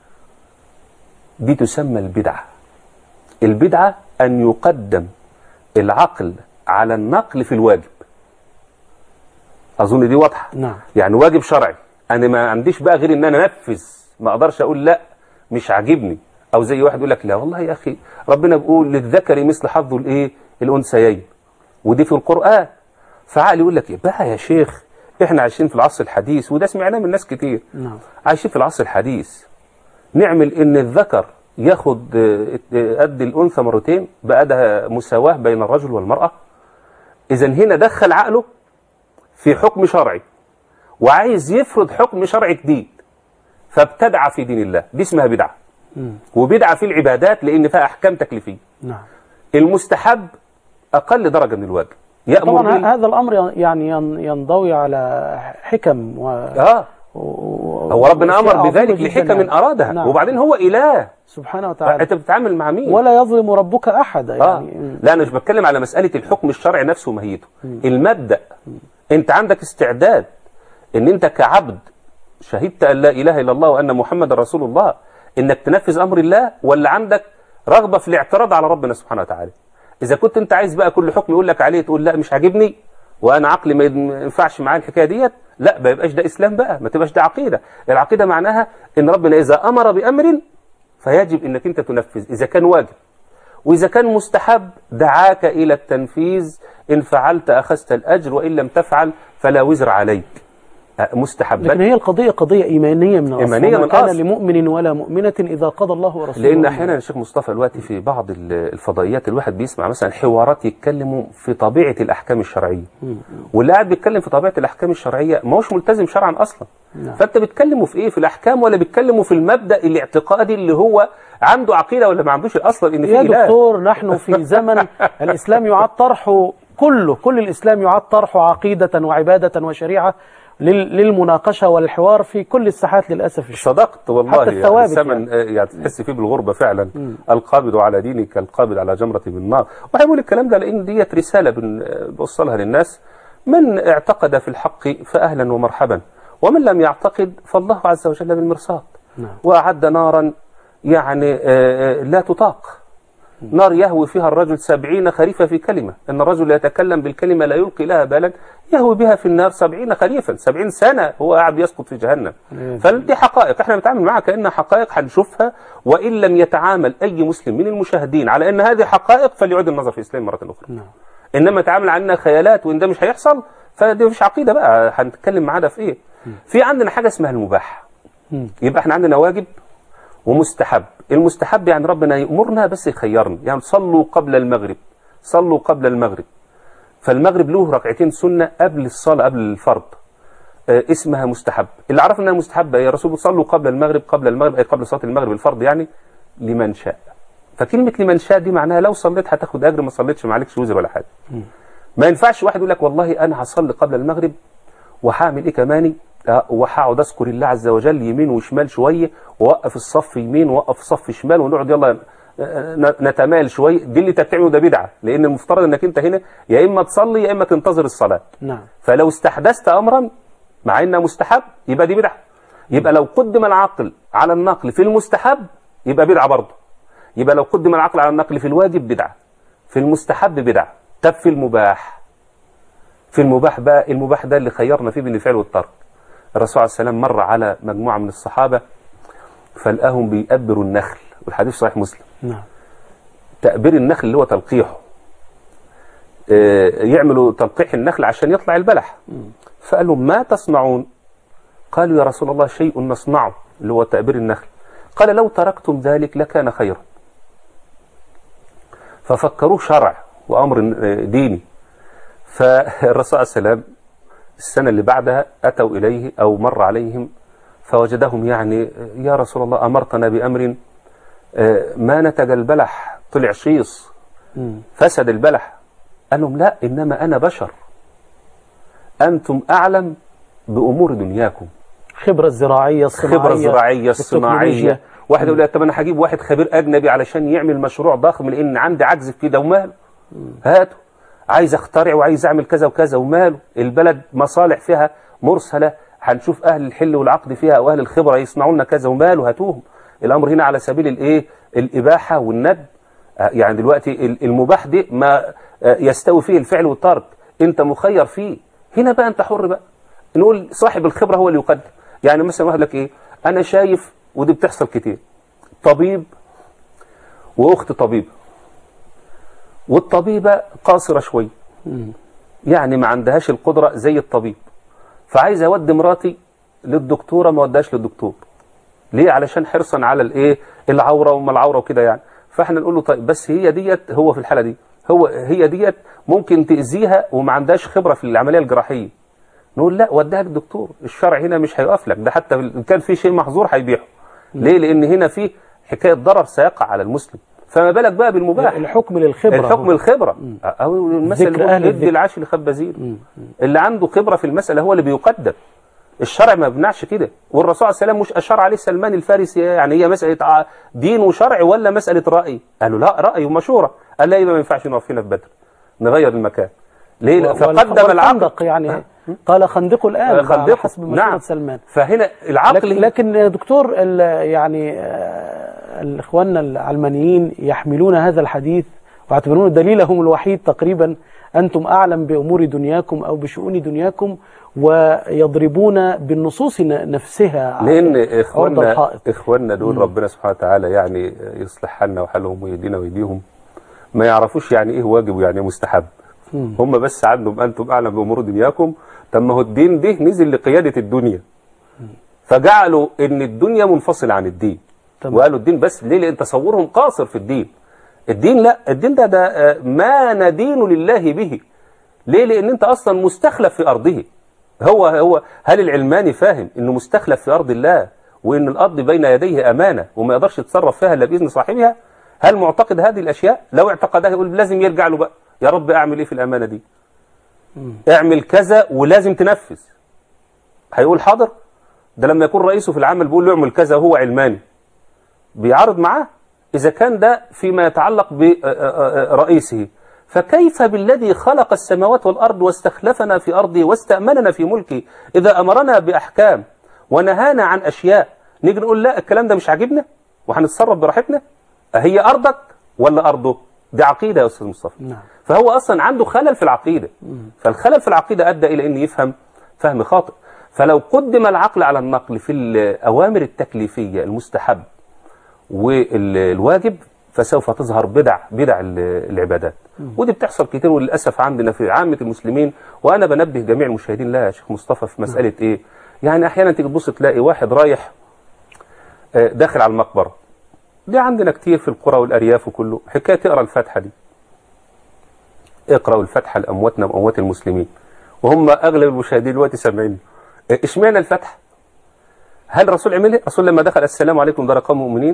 دي تسمى البدعة. البدعة أن يقدم العقل على النقل في الواجب. أظن دي واضحة. نعم. يعني واجب شرعي أنا ما عنديش بقى غير إن أنا أنفذ، ما أقدرش أقول لا مش عاجبني. أو زي واحد يقول لك لا والله يا أخي ربنا بيقول للذكر مثل حظ الإيه؟ الأنثيين، ودي في القرآن. فعقل يقول لك بقى يا شيخ إحنا عايشين في العصر الحديث، وده سمعناه من ناس كتير. نعم. عايشين في العصر الحديث نعمل ان الذكر ياخد قد الانثى مرتين، بقى ده مساواه بين الرجل والمراه. اذا هنا دخل عقله في حكم شرعي وعايز يفرض حكم شرعي جديد، فابتدع في دين الله. دي اسمها بدعه. وبدعه في العبادات لان فيها احكام تكليفيه. نعم. المستحب اقل درجه من الواجب. طبعا بال... هذا الامر يعني ينضوي على حكم و... اه هو ربنا امر بذلك لحكم ارادها. نعم. وبعدين هو اله سبحانه وتعالى. انت بتتعامل مع مين؟ ولا يظلم ربك احدا. يعني آه. لا انا مش بتكلم على مساله الحكم الشرعي نفسه وماهيته، المبدا. م. انت عندك استعداد ان انت كعبد شهدت ان لا اله الا الله وان محمد رسول الله انك تنفذ امر الله، ولا عندك رغبه في الاعتراض على ربنا سبحانه وتعالى؟ إذا كنت أنت عايز بقى كل حكم يقول لك عليه تقول لا مش عاجبني وأنا عقلي ما ينفعش معاه الحكاية ديت، لا ما يبقاش ده إسلام بقى، ما تبقاش ده عقيدة. العقيدة معناها إن ربنا إذا أمر بأمر فيجب إنك أنت تنفذ إذا كان واجب، وإذا كان مستحب دعاك إلى التنفيذ، إن فعلت أخذت الأجر وإن لم تفعل فلا وزر عليك. مستحب. لكن هي القضية قضية إيمانية من الأصل، إيمانية من كان الأصل. لمؤمن ولا مؤمنة إذا قضى الله ورسوله. لأن أحيانا يا شيخ مصطفى الوقت في بعض الفضائيات الواحد بيسمع مثلا حوارات يتكلموا في طبيعة الأحكام الشرعية، واللي قاعد بيتكلم في طبيعة الأحكام الشرعية ما هوش ملتزم شرعا أصلا. نعم. فأنت بتكلمه في إيه؟ في الأحكام ولا بتكلمه في المبدأ الاعتقادي اللي هو عنده عقيدة ولا ما عندوش أصلا إن في يا إله؟ دكتور نحن في زمن الإسلام يعد طرحه كله، كل الإسلام يعد طرحه عقيدة وعبادة وشريعة للمناقشة والحوار في كل الساحات للأسف. صدقت والله. حتى الثوابت يعني الزمن يعني, يعني تحس فيه بالغربة فعلا. م. القابض على دينك القابض على جمرة بالنار. وهيقول الكلام ده لأن ديت رسالة بوصلها للناس، من اعتقد في الحق فأهلا ومرحبا، ومن لم يعتقد فالله عز وجل بالمرصاد. نعم. وأعد نارا يعني لا تطاق، نار يهوي فيها الرجل سبعين خريفا في كلمة، أن الرجل يتكلم بالكلمة لا يلقي لها بالا يهوي بها في النار سبعين خريفا، سبعين سنة هو قاعد يسقط في جهنم. فدي حقائق احنا بنتعامل معها كأنها حقائق هنشوفها، وإن لم يتعامل أي مسلم من المشاهدين على أن هذه حقائق فليعود النظر في الإسلام مرة أخرى. نعم. إنما تعامل عنها خيالات وإن ده مش هيحصل فدي مش عقيدة بقى، هنتكلم معانا في إيه؟ م. في عندنا حاجة اسمها المباح. م. يبقى احنا عندنا واجب ومستحب. المستحب يعني ربنا يأمرنا بس يخيرنا، يعني صلوا قبل المغرب، صلوا قبل المغرب، فالمغرب له ركعتين سنة قبل الصلاة قبل الفرض، آه اسمها مستحب. اللي عرف انها مستحبة يا رسول صلوا قبل المغرب، قبل المغرب أي قبل صلاة المغرب الفرض يعني لمن شاء. فكلمة لمن شاء دي معناها لو صليت هتاخد أجر، ما صليتش ما عليكش وزر ولا حاجة. ما ينفعش واحد يقول لك والله أنا هصلي قبل المغرب وهعمل إيه كماني وهقعد اذكر الله عز وجل يمين وشمال شويه، ووقف الصف يمين ووقف الصف شمال ونقعد يلا نتمايل شويه. دي اللي تتعمله ده بدعه، لان المفترض انك انت هنا يا اما تصلي يا اما تنتظر الصلاه. نعم. فلو استحدثت امرا مع انه مستحب يبقى دي بدعه. يبقى لو قدم العقل على النقل في المستحب يبقى بدعه برضه. يبقى لو قدم العقل على النقل في الواجب بدعه، في المستحب بدعه. طب في المباح، في المباح بقى، المباح ده اللي خيرنا فيه بين الفعل والترك. الرسول عليه السلام مر على مجموعة من الصحابة فلقاهم بيأبروا النخل، والحديث صحيح مسلم. نعم. تأبير النخل اللي هو تلقيحه، آه يعملوا تلقيح النخل عشان يطلع البلح. فقال لهم ما تصنعون؟ قالوا يا رسول الله شيء نصنعه اللي هو تأبير النخل. قال لو تركتم ذلك لكان خيرا. ففكروه شرع وأمر ديني. فالرسول عليه السلام السنة اللي بعدها أتوا إليه أو مر عليهم فوجدهم يعني يا رسول الله أمرتنا بأمر ما نتج البلح، طلع شيص فسد البلح. قال لهم لا إنما أنا بشر، أنتم أعلم بأمور دنياكم. خبرة الزراعية الصناعية، خبرة الزراعية الصناعية. واحد يقول لي طب أنا هجيب واحد خبير أجنبي علشان يعمل مشروع ضخم لأن عندي عجز في كده، وماله؟ هاته. عايز اخترع وعايز اعمل كذا وكذا، وماله؟ البلد مصالح فيها مرسلة، هنشوف اهل الحل والعقد فيها او اهل الخبرة يصنعوا لنا كذا، وماله؟ هاتوهم. الامر هنا على سبيل الايه؟ الاباحة والندب. يعني دلوقتي المباح دي ما يستوي فيه الفعل والترك، انت مخير فيه. هنا بقى انت حر بقى. نقول صاحب الخبرة هو اللي يقدم. يعني مثلا واحد لك ايه، انا شايف ودي بتحصل كتير، طبيب واخت طبيبة، والطبيبة قاصرة شوي يعني ما عندهاش القدرة زي الطبيب، فعايز اودي مراتي للدكتورة ما وداش للدكتور. ليه؟ علشان حرصا على الايه؟ العورة وما العورة وكده يعني. فاحنا نقول له طيب بس هي ديت، هو في الحالة دي هو هي ديت ممكن تأذيها وما عندهاش خبرة في العملية الجراحية. نقول لا وديها للدكتور، الشرع هنا مش هيقف لك، ده حتى إن كان في شيء محظور هيبيعه. ليه؟ لأن هنا في حكاية ضرر سيقع على المسلم، فما بالك بقى بالمباح. الحكم للخبرة، الحكم الخبرة او المسألة اللي يدي العاش لخبازين. اللي عنده خبرة في المسألة هو اللي بيقدم. الشرع ما بنعش كده. والرسول عليه السلام مش أشار عليه سلمان الفارسي يعني هي مسألة دين وشرع ولا مسألة رأي؟ قالوا لا رأي ومشورة. قال لا يبقى ما ينفعش نقف هنا في بدر، نغير المكان. ليه؟ فقدم العقل يعني قال خندقوا الآن على حسب مشورة نعم. سلمان. فهنا العقل. لكن, لكن دكتور يعني الإخواننا العلمانيين يحملون هذا الحديث واعتبرون دليلهم الوحيد تقريبا أنتم أعلم بأمور دنياكم أو بشؤون دنياكم، ويضربون بالنصوص نفسها لأن إخواننا, إخواننا دول م. ربنا سبحانه وتعالى يعني يصلح حالنا وحالهم ويهدينا ويهديهم، ما يعرفوش يعني إيه واجب ويعني إيه مستحب. م. هم بس عندهم أنتم أعلم بأمور دنياكم. طب ما هو الدين ده نزل لقيادة الدنيا، فجعلوا إن الدنيا منفصلة عن الدين. تمام. وقالوا الدين بس ليه؟ لأن تصورهم قاصر في الدين. الدين لا، الدين ده, ده ما ندين لله به. ليه؟ لأن أنت أصلا مستخلف في أرضه. هو هو هل العلماني فاهم إنه مستخلف في أرض الله، وإن الأرض بين يديه أمانة وما يقدرش يتصرف فيها إلا بإذن صاحبها؟ هل معتقد هذه الأشياء؟ لو اعتقدها يقول لازم يرجع له بقى، يا رب أعمل إيه في الأمانة دي؟ اعمل كذا ولازم تنفذ. هيقول حاضر؟ ده لما يكون رئيسه في العمل بيقول له اعمل كذا وهو علماني بيعارض معاه. إذا كان ده فيما يتعلق برئيسه، فكيف بالذي خلق السماوات والأرض واستخلفنا في أرضه واستأمننا في ملكه، إذا أمرنا بأحكام ونهانا عن أشياء نيجي نقول لا الكلام ده مش عاجبنا وهنتصرف براحتنا؟ هي أرضك ولا أرضه؟ دي عقيدة يا أستاذ مصطفى. نعم. فهو أصلا عنده خلل في العقيدة. مم. فالخلل في العقيدة أدى إلى أن يفهم فهم خاطئ. فلو قدم العقل على النقل في الأوامر التكليفية المستحب والواجب فسوف تظهر بدع بدع العبادات. مم. ودي بتحصل كتير وللأسف عندنا في عامة المسلمين. وأنا بنبه جميع المشاهدين لها يا شيخ مصطفى في مسألة مم. إيه؟ يعني أحيانا تيجي تبص تلاقي واحد رايح داخل على المقبرة. دي عندنا كتير في القرى والأرياف وكله. حكاية تقرأ الفاتحة دي، اقرأوا الفاتحة لأمواتنا وأموات المسلمين، وهم أغلب المشاهدين دلوقتي سامعين. اشمعنى الفاتحة؟ هل الرسول عملها؟ الرسول لما دخل السلام عليكم دار قوم مؤمنين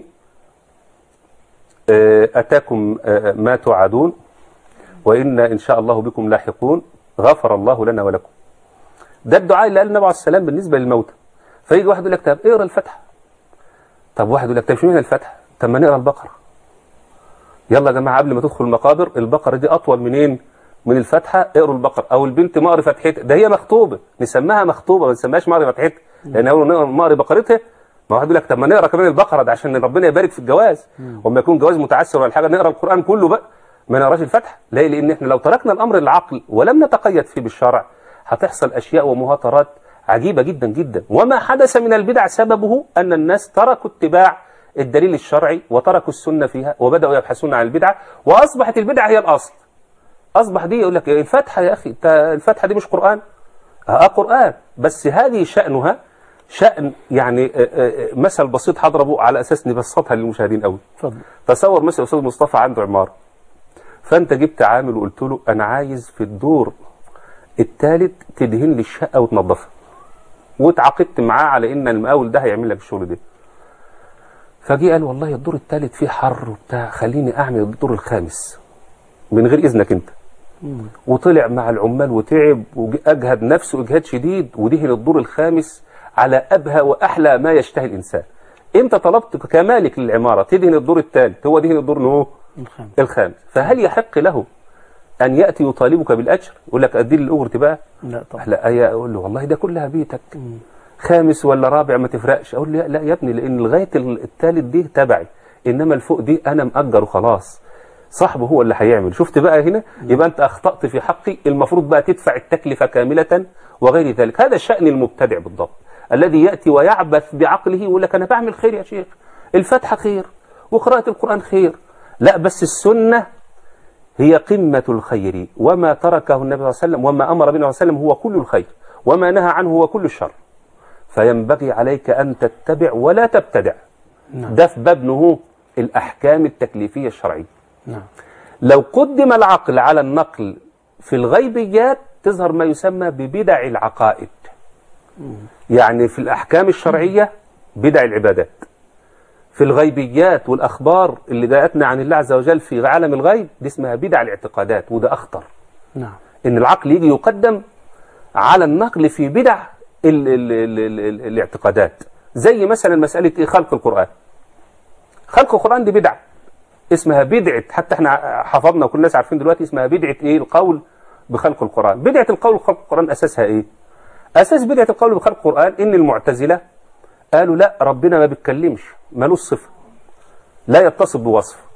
أتاكم ما توعدون وإن إن شاء الله بكم لاحقون غفر الله لنا ولكم. ده الدعاء اللي قال النبي عليه السلام بالنسبة للموتى. فيجي واحد يقول لك طب اقرأ الفاتحة. طب واحد يقول لك طب اشمعنى الفاتحة؟ طب ما نقرأ البقرة. يلا يا جماعة قبل ما تدخل المقابر، البقرة دي أطول منين؟ من الفاتحة. اقروا البقرة. أو البنت مقري فتحتها، ده هي مخطوبة نسميها مخطوبة ما نسميهاش مقري فتحتها، لأن أول مقري بقرتها. ما واحد يقول لك طب ما نقرأ كمان البقرة ده عشان ربنا يبارك في الجواز، وما يكون جواز متعسر ولا حاجة نقرأ القرآن كله بقى ما نقراش الفاتحة. ليه؟ لأن احنا لو تركنا الأمر للعقل ولم نتقيد فيه بالشرع هتحصل أشياء ومهاترات عجيبة جدا جدا. وما حدث من البدع سببه أن الناس تركوا اتباع الدليل الشرعي وتركوا السنة فيها وبدأوا يبحثون عن البدعة، وأصبحت البدعة هي الأصل. أصبح دي يقول لك الفاتحة يا أخي، الفاتحة دي مش قرآن؟ آه قرآن، بس هذه شأنها شأن يعني مثل بسيط هضربه على أساس نبسطها للمشاهدين قوي. تصور مثلا أستاذ مصطفى عنده عمارة، فأنت جبت عامل وقلت له أنا عايز في الدور الثالث تدهن لي الشقة وتنظفها، واتعاقدت معاه على إن المقاول ده هيعمل لك الشغل ده. فجي قال والله الدور الثالث فيه حر وبتاع، خليني أعمل الدور الخامس من غير إذنك أنت. مم. وطلع مع العمال وتعب وأجهد نفسه إجهاد شديد ودهن الدور الخامس على أبهى وأحلى ما يشتهي الإنسان. أنت طلبت كمالك للعمارة تدهن الدور الثالث، هو دهن الدور نوه الخامس. الخامس. فهل يحق له أن يأتي يطالبك بالأجر؟ يقول لك أدي لي الأجر بقى؟ لا طبعا. لا، أقول له والله ده كلها بيتك. مم. خامس ولا رابع ما تفرقش. أقول له لا يا ابني، لأن لغاية الثالث دي تبعي، إنما الفوق دي أنا مأجر وخلاص، صاحبه هو اللي هيعمل. شفت بقى هنا؟ يبقى أنت أخطأت في حقي، المفروض بقى تدفع التكلفة كاملة وغير ذلك. هذا شأن المبتدع بالضبط، الذي يأتي ويعبث بعقله ويقول لك أنا بعمل خير يا شيخ، الفتحة خير وقراءة القرآن خير. لا، بس السنة هي قمة الخير، وما تركه النبي صلى الله عليه وسلم وما أمر به صلى الله عليه وسلم هو كل الخير، وما نهى عنه هو كل الشر. فينبغي عليك أن تتبع ولا تبتدع. نعم. ده في باب نهو الأحكام التكليفية الشرعية. نعم. لو قدم العقل على النقل في الغيبيات تظهر ما يسمى ببدع العقائد. مم. يعني في الأحكام الشرعية بدع العبادات، في الغيبيات والأخبار اللي جاءتنا عن الله عز وجل في عالم الغيب دي اسمها بدع الاعتقادات، وده أخطر. نعم. إن العقل يجي يقدم على النقل في بدع ال ال ال ال ال الاعتقادات، زي مثلا مسألة إيه؟ خلق القرآن. خلق القرآن دي بدعة اسمها بدعة، حتى احنا حفظنا وكل الناس عارفين دلوقتي اسمها بدعة ايه؟ القول بخلق القرآن. بدعة القول بخلق القرآن أساسها ايه؟ أساس بدعة القول بخلق القرآن إن المعتزلة قالوا لا، ربنا ما بيتكلمش، مالوش صفة، لا يتصف بوصف،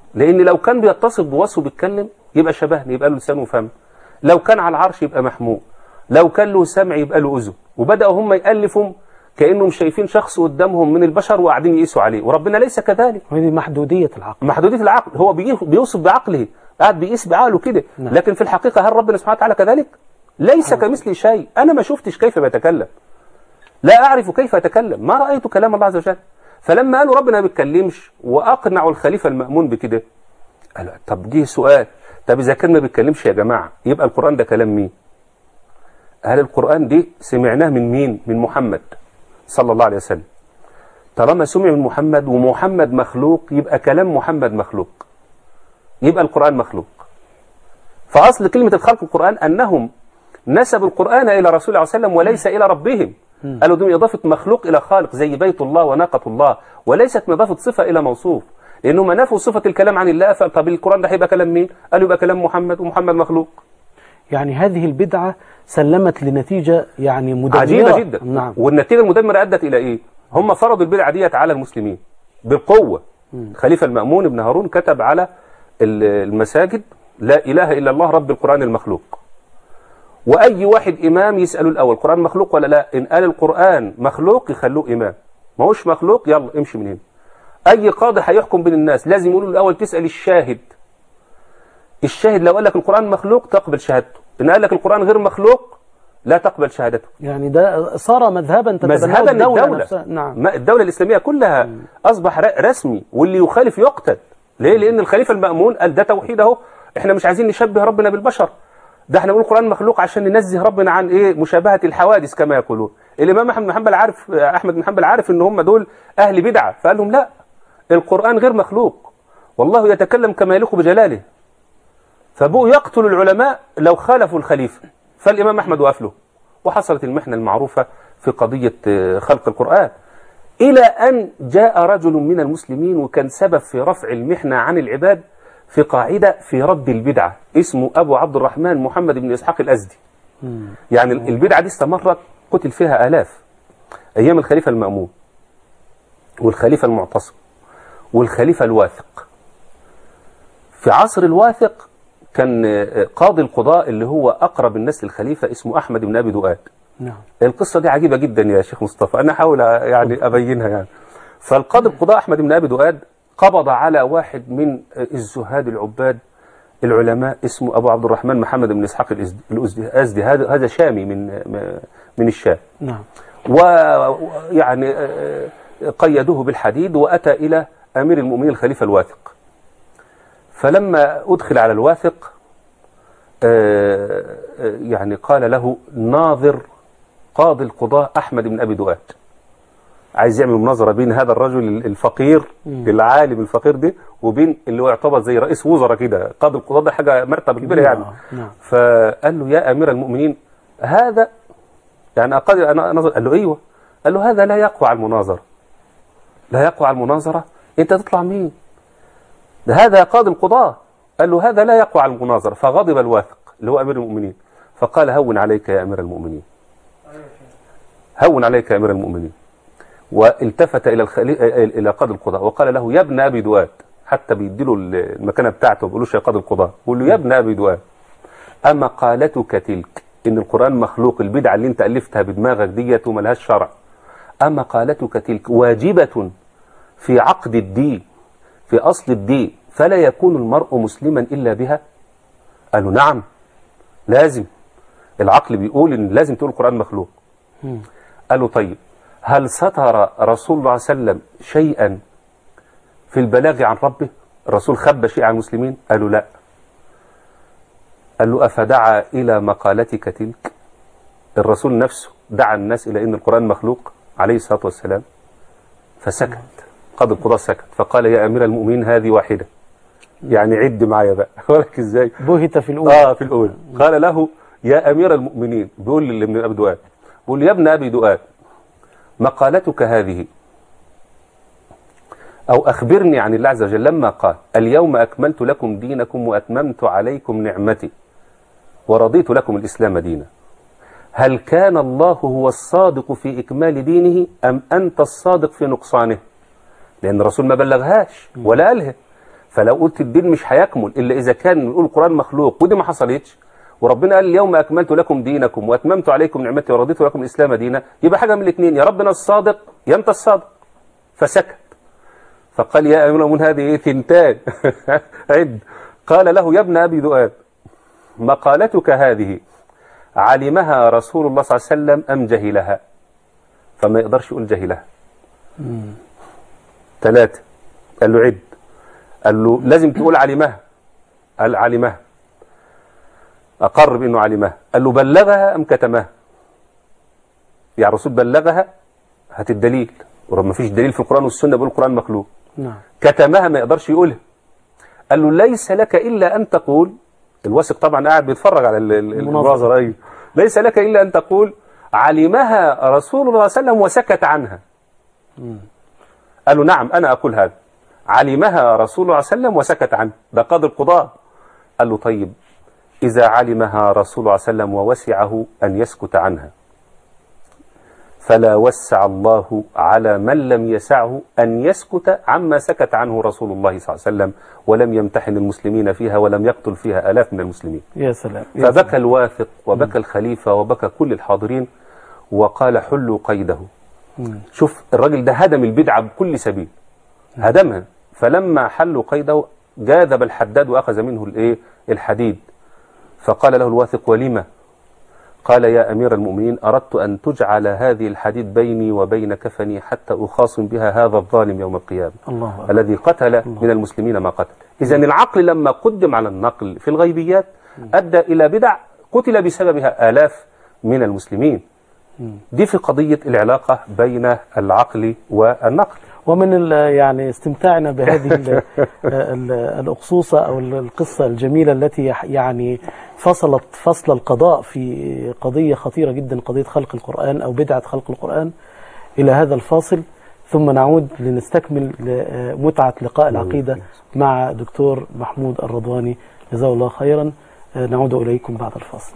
لأن لو كان بيتصف بوصفه بيتكلم يبقى شبهني، يبقى له لسان وفم. لو كان على العرش يبقى محمود. لو كان له سمع يبقى له أذن. وبدأوا هم يألفوا كأنهم شايفين شخص قدامهم من البشر وقاعدين يقيسوا عليه، وربنا ليس كذلك. هذه محدودية العقل. محدودية العقل، هو بيوصف بعقله، قاعد بيقيس بعقله كده. نعم. لكن في الحقيقة هل ربنا سبحانه وتعالى كذلك؟ ليس كمثل شيء. أنا ما شفتش كيف بيتكلم، لا أعرف كيف يتكلم، ما رأيت كلام الله عز وجل. فلما قالوا ربنا ما بيتكلمش وأقنعوا الخليفة المأمون بكده، قالوا طب جه سؤال، طب إذا كان ما بيتكلمش يا جماعة يبقى القرآن ده كلام مين؟ هل القرآن دي سمعناه من مين؟ من محمد صلى الله عليه وسلم. طالما سمع من محمد ومحمد مخلوق يبقى كلام محمد مخلوق، يبقى القرآن مخلوق. فأصل كلمة الخلق القرآن أنهم نسبوا القرآن إلى رسول الله صلى الله عليه وسلم وليس إلى ربهم. قالوا دي إضافة مخلوق إلى خالق زي بيت الله وناقة الله، وليست إضافة صفة إلى موصوف، لأنهم نفوا صفة الكلام عن الله. طب القرآن ده هيبقى كلام مين؟ قالوا يبقى كلام محمد ومحمد مخلوق. يعني هذه البدعة سلمت لنتيجة يعني مدمرة عجيبة جدا. نعم. والنتيجة المدمرة أدت إلى إيه؟ هم فرضوا البدعة ديت على المسلمين بالقوة. خليفة المأمون بن هارون كتب على المساجد لا إله إلا الله رب القرآن المخلوق. وأي واحد إمام يسأله الأول القرآن مخلوق ولا لا؟ إن قال القرآن مخلوق يخلوه إمام، ما هوش مخلوق يلا امشي من هنا. أي قاضي هيحكم بين الناس لازم يقولوا الأول تسأل الشاهد. الشاهد لو قال لك القرآن مخلوق تقبل شهادته، إن قال لك القرآن غير مخلوق لا تقبل شهادته. يعني ده صار مذهبا تتبناه مذهبا الدولة, الدولة. نفسها. نعم. ما الدولة الإسلامية كلها م. أصبح رسمي، واللي يخالف يقتل. ليه؟ لأن الخليفة المأمون قال ده توحيد أهو، إحنا مش عايزين نشبه ربنا بالبشر، ده احنا بنقول القرآن مخلوق عشان ننزه ربنا عن ايه؟ مشابهة الحوادث كما يقولون. الإمام أحمد بن حنبل عارف أحمد بن حنبل عارف إن هم دول أهل بدعة، فقال لهم لا، القرآن غير مخلوق، والله يتكلم كما يليق بجلاله. فبقوا يقتلوا العلماء لو خالفوا الخليفة، فالإمام أحمد وقف له، وحصلت المحنة المعروفة في قضية خلق القرآن، إلى أن جاء رجل من المسلمين وكان سبب في رفع المحنة عن العباد في قاعدة في رد البدعة، اسمه أبو عبد الرحمن محمد بن إسحاق الأزدي. مم. يعني البدعة دي استمرت، قتل فيها آلاف أيام الخليفة المأمون والخليفة المعتصم والخليفة الواثق. في عصر الواثق كان قاضي القضاء اللي هو أقرب الناس للخليفة اسمه أحمد بن أبي دؤاد. نعم. القصة دي عجيبة جدا يا شيخ مصطفى، أنا أحاول يعني أبينها يعني. فالقاضي القضاء أحمد بن أبي دؤاد قبض على واحد من الزهاد العباد العلماء اسمه أبو عبد الرحمن محمد بن إسحاق الأزدي، هذا هذا شامي من من الشام. نعم. ويعني قيدوه بالحديد وأتى إلى أمير المؤمنين الخليفة الواثق. فلما أدخل على الواثق يعني قال له ناظر قاضي القضاء أحمد بن أبي دؤاد، عايز يعمل مناظرة بين هذا الرجل الفقير مم. العالم الفقير ده وبين اللي هو يعتبر زي رئيس وزراء كده، قاضي القضاء ده حاجة مرتبة كبيرة يعني. نعم. فقال له يا أمير المؤمنين هذا يعني أقاضي أنا نظر، قال له أيوه، قال له هذا لا يقوى على المناظرة، لا يقوى على المناظرة، أنت تطلع مين؟ ده هذا قاضي القضاء. قال له هذا لا يقوى على المناظرة. فغضب الواثق اللي هو أمير المؤمنين فقال هون عليك يا أمير المؤمنين، هون عليك يا أمير المؤمنين. والتفت إلى الخلي... إلى قاضي القضاء وقال له يا ابن أبي دؤاد، حتى بيديله المكانة بتاعته ما بيقولوش يا قاضي القضاء، بيقول له يا ابن أبي دؤاد أما قالتك تلك إن القرآن مخلوق، البدعة اللي أنت ألفتها بدماغك ديت وملهاش شرع، أما قالتك تلك واجبة في عقد الدين في أصل الدين فلا يكون المرء مسلما إلا بها؟ قالوا نعم لازم، العقل بيقول إن لازم تقول القرآن مخلوق. قالوا طيب هل ستر رسول الله صلى الله عليه وسلم شيئا في البلاغ عن ربه؟ الرسول خبى شيء عن المسلمين؟ قالوا لا. قال له أفدعا إلى مقالتك تلك؟ الرسول نفسه دعا الناس إلى أن القرآن مخلوق عليه الصلاة والسلام. فسكت قاضي القضاء، سكت فقال يا أمير المؤمنين هذه واحدة، يعني عد معايا بقى ولك إزاي بهت في الأول. آه في الأول قال له يا أمير المؤمنين، بيقول لي ابن أبي دؤاد، بيقول يا ابن أبي دؤاد مقالتك هذه أو أخبرني عن الله عز وجل لما قال اليوم أكملت لكم دينكم وأتممت عليكم نعمتي ورضيت لكم الإسلام دينا، هل كان الله هو الصادق في إكمال دينه أم أنت الصادق في نقصانه؟ لأن الرسول ما بلغهاش ولا قالها، فلو قلت الدين مش هيكمل إلا إذا كان نقول القرآن مخلوق، ودي ما حصلتش، وربنا قال اليوم أكملت لكم دينكم وأتممت عليكم نعمتي ورضيت لكم الإسلام دينا، يبقى حاجة من الاثنين، يا ربنا الصادق يا أنت الصادق. فسكت. فقال يا أمير المؤمنين هذه ثنتان عد. قال له يا ابن أبي ذؤاب مقالتك هذه علمها رسول الله صلى الله عليه وسلم أم جهلها؟ فما يقدرش يقول جهلها. ثلاثة. قال له عد. قال له لازم تقول علمها. قال علمها. أقر بأنه علمها. قال له بلغها أم كتمها؟ يا رسول بلغها هات الدليل، ورغم ما فيش دليل في القرآن والسنة بيقول القرآن مخلوق. نعم. كتمها ما يقدرش يقولها. قال له ليس لك إلا أن تقول، الواثق طبعا قاعد بيتفرج على المناظرة، أيوه، ليس لك إلا أن تقول علمها رسول الله صلى الله عليه وسلم وسكت عنها. مم. قال له نعم أنا أقول هذا، علمها رسول الله صلى الله عليه وسلم وسكت عنها، ده قاضي القضاء. قال له طيب إذا علمها رسول الله صلى الله عليه وسلم ووسعه أن يسكت عنها، فلا وسع الله على من لم يسعه أن يسكت عما سكت عنه رسول الله صلى الله عليه وسلم، ولم يمتحن المسلمين فيها ولم يقتل فيها آلاف من المسلمين. يا سلام. يا فبكى سلام. الواثق وبكى الخليفة وبكى كل الحاضرين وقال حلوا قيده. مم. شوف الراجل ده هدم البدعة بكل سبيل، هدمها. فلما حلوا قيده جاذب الحداد وأخذ منه الايه الحديد. فقال له الواثق ولما؟ قال يا أمير المؤمنين أردت أن تجعل هذه الحديد بيني وبين كفني حتى أخاصم بها هذا الظالم يوم القيامة الله الذي قتل الله. من المسلمين ما قتل. إذن العقل لما قدم على النقل في الغيبيات أدى إلى بدع قتل بسببها آلاف من المسلمين. دي في قضية العلاقة بين العقل والنقل. ومن يعني استمتاعنا بهذه ال ال الأقصوصة أو القصة الجميلة التي يعني فصلت فصل القضاء في قضية خطيرة جدا، قضية خلق القرآن أو بدعة خلق القرآن، إلى هذا الفاصل ثم نعود لنستكمل متعة لقاء العقيدة مع دكتور محمود الرضواني جزاه الله خيرا. نعود إليكم بعد الفاصل.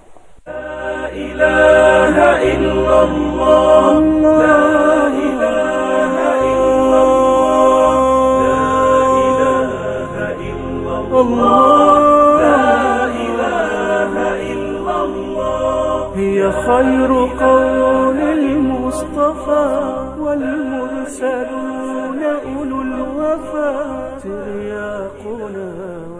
لا إله إلا الله، لا إله إلا الله، لا إله إلا الله، هي خير قول المصطفى والمرسلون أولو الوفا ترياقنا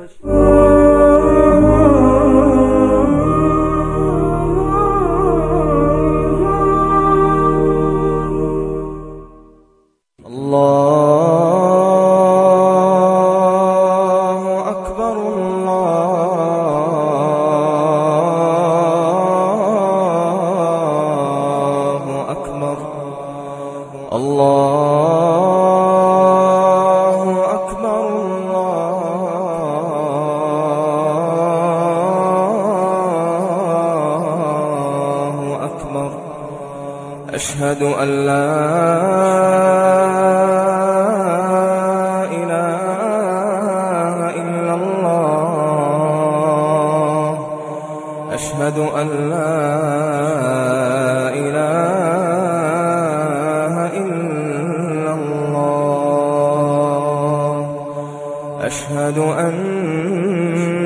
أشهد أن لا إله إلا الله، أشهد أن لا إله إلا الله، أشهد أن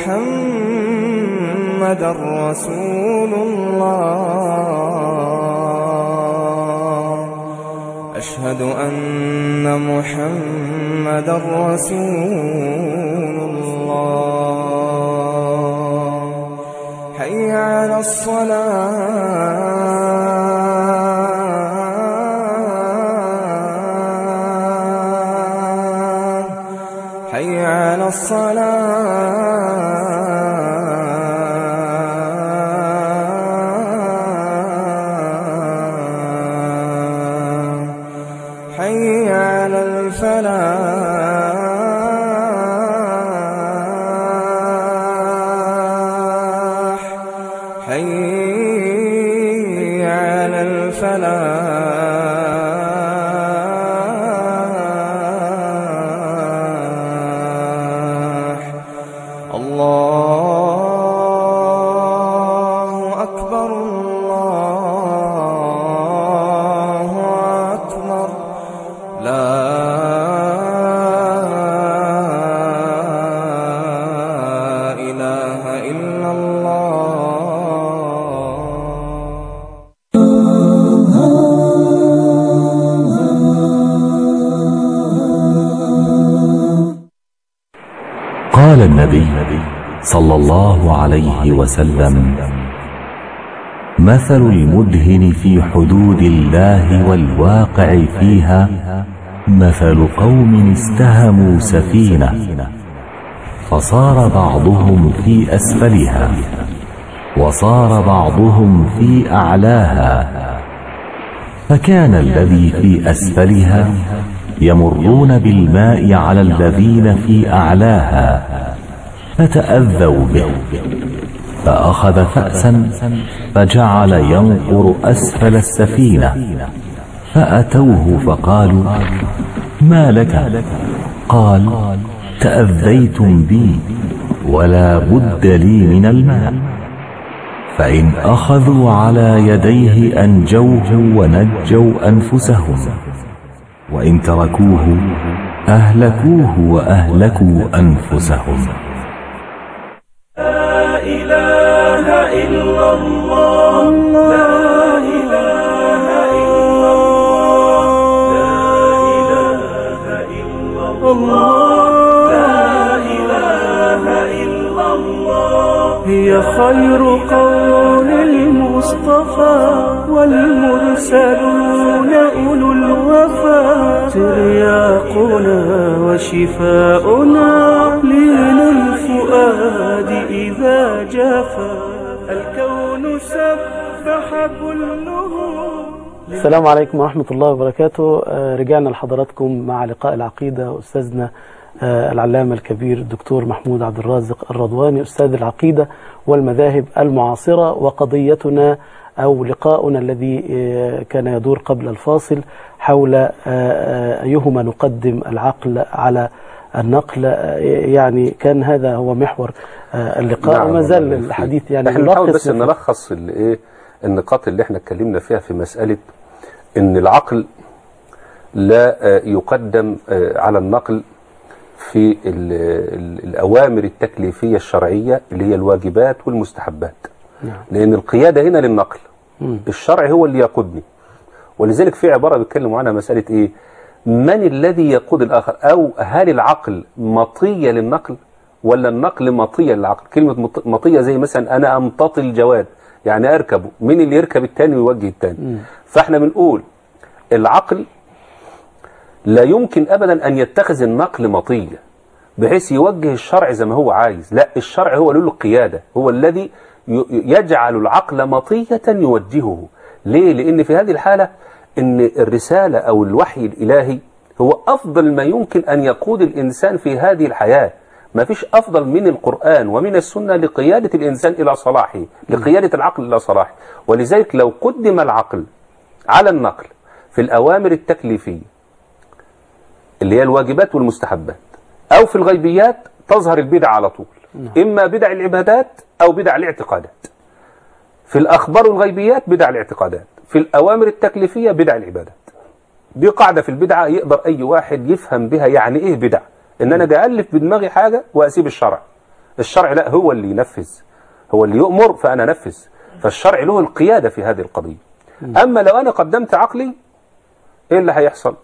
محمدا رسول الله، أشهد أن محمدا رسول الله. حي على الصلاة، حي على الصلاة، حي على الفلاح، حي على الفلاح. الله أكبر، الله أكبر، لا النبي صلى الله عليه وسلم: مثل المدهن في حدود الله والواقع فيها مثل قوم استهموا سفينة فصار بعضهم في أسفلها وصار بعضهم في أعلاها، فكان الذي في أسفلها يمرون بالماء على الذين في أعلاها فتأذوا به، فأخذ فأسا فجعل ينقر أسفل السفينة، فأتوه فقالوا: ما لك؟ قال: تأذيتم بي ولا بد لي من الماء. فإن أخذوا على يديه أنجوه ونجوا أنفسهم، وإن تركوه أهلكوه وأهلكوا أنفسهم. لا إله إلا الله، لا إله إلا الله، لا إله إلا الله. هي خير قول المصطفى والمرسلون أولو الوفا، ترياقنا وشفاؤنا لين الفؤاد إذا جفا، الكون سبح كله. السلام عليكم ورحمة الله وبركاته. آه، رجعنا لحضراتكم مع لقاء العقيدة. أستاذنا آه، العلامة الكبير الدكتور محمود عبد الرازق الرضواني، أستاذ العقيدة والمذاهب المعاصرة. وقضيتنا أو لقاؤنا الذي آه، كان يدور قبل الفاصل حول آه، آه، أيهما نقدم، العقل على النقل. آه، يعني كان هذا هو محور آه، اللقاء. نعم، وما زال الحديث يعني احنا نحاول بس ان نلخص الايه النقاط اللي احنا اتكلمنا فيها في مسألة ان العقل لا يقدم على النقل في ال ال الأوامر التكليفية الشرعية اللي هي الواجبات والمستحبات. نعم. لأن القيادة هنا للنقل. م. الشرع هو اللي يقودني، ولذلك في عبارة بيتكلموا عنها مسألة ايه؟ من الذي يقود الآخر؟ أو هل العقل مطية للنقل ولا النقل مطية للعقل؟ كلمة مطية زي مثلا أنا أمتطي الجواد، يعني أركبه، مين اللي يركب التاني ويوجه التاني؟ م. فاحنا بنقول العقل لا يمكن أبدا أن يتخذ النقل مطية بحيث يوجه الشرع زي ما هو عايز. لا، الشرع هو له القيادة، هو الذي يجعل العقل مطية يوجهه. ليه؟ لأن في هذه الحالة إن الرسالة أو الوحي الإلهي هو أفضل ما يمكن أن يقود الإنسان في هذه الحياة. ما فيش أفضل من القرآن ومن السنة لقيادة الإنسان إلى صلاحه، لقيادة العقل إلى صلاحه. ولذلك لو قدم العقل على النقل في الأوامر التكليفية اللي هي الواجبات والمستحبات، أو في الغيبيات، تظهر البدع على طول. إما بدع العبادات أو بدع الاعتقادات. في الأخبار والغيبيات بدع الاعتقادات، في الأوامر التكليفية بدع العبادات. دي قاعدة في البدعة يقدر أي واحد يفهم بها يعني إيه بدع. إن أنا جألف بدماغي حاجة وأسيب الشرع. الشرع لا، هو اللي ينفذ، هو اللي يؤمر فأنا نفذ. فالشرع له القيادة في هذه القضية. أما لو أنا قدمت عقلي، إيه اللي هيحصل؟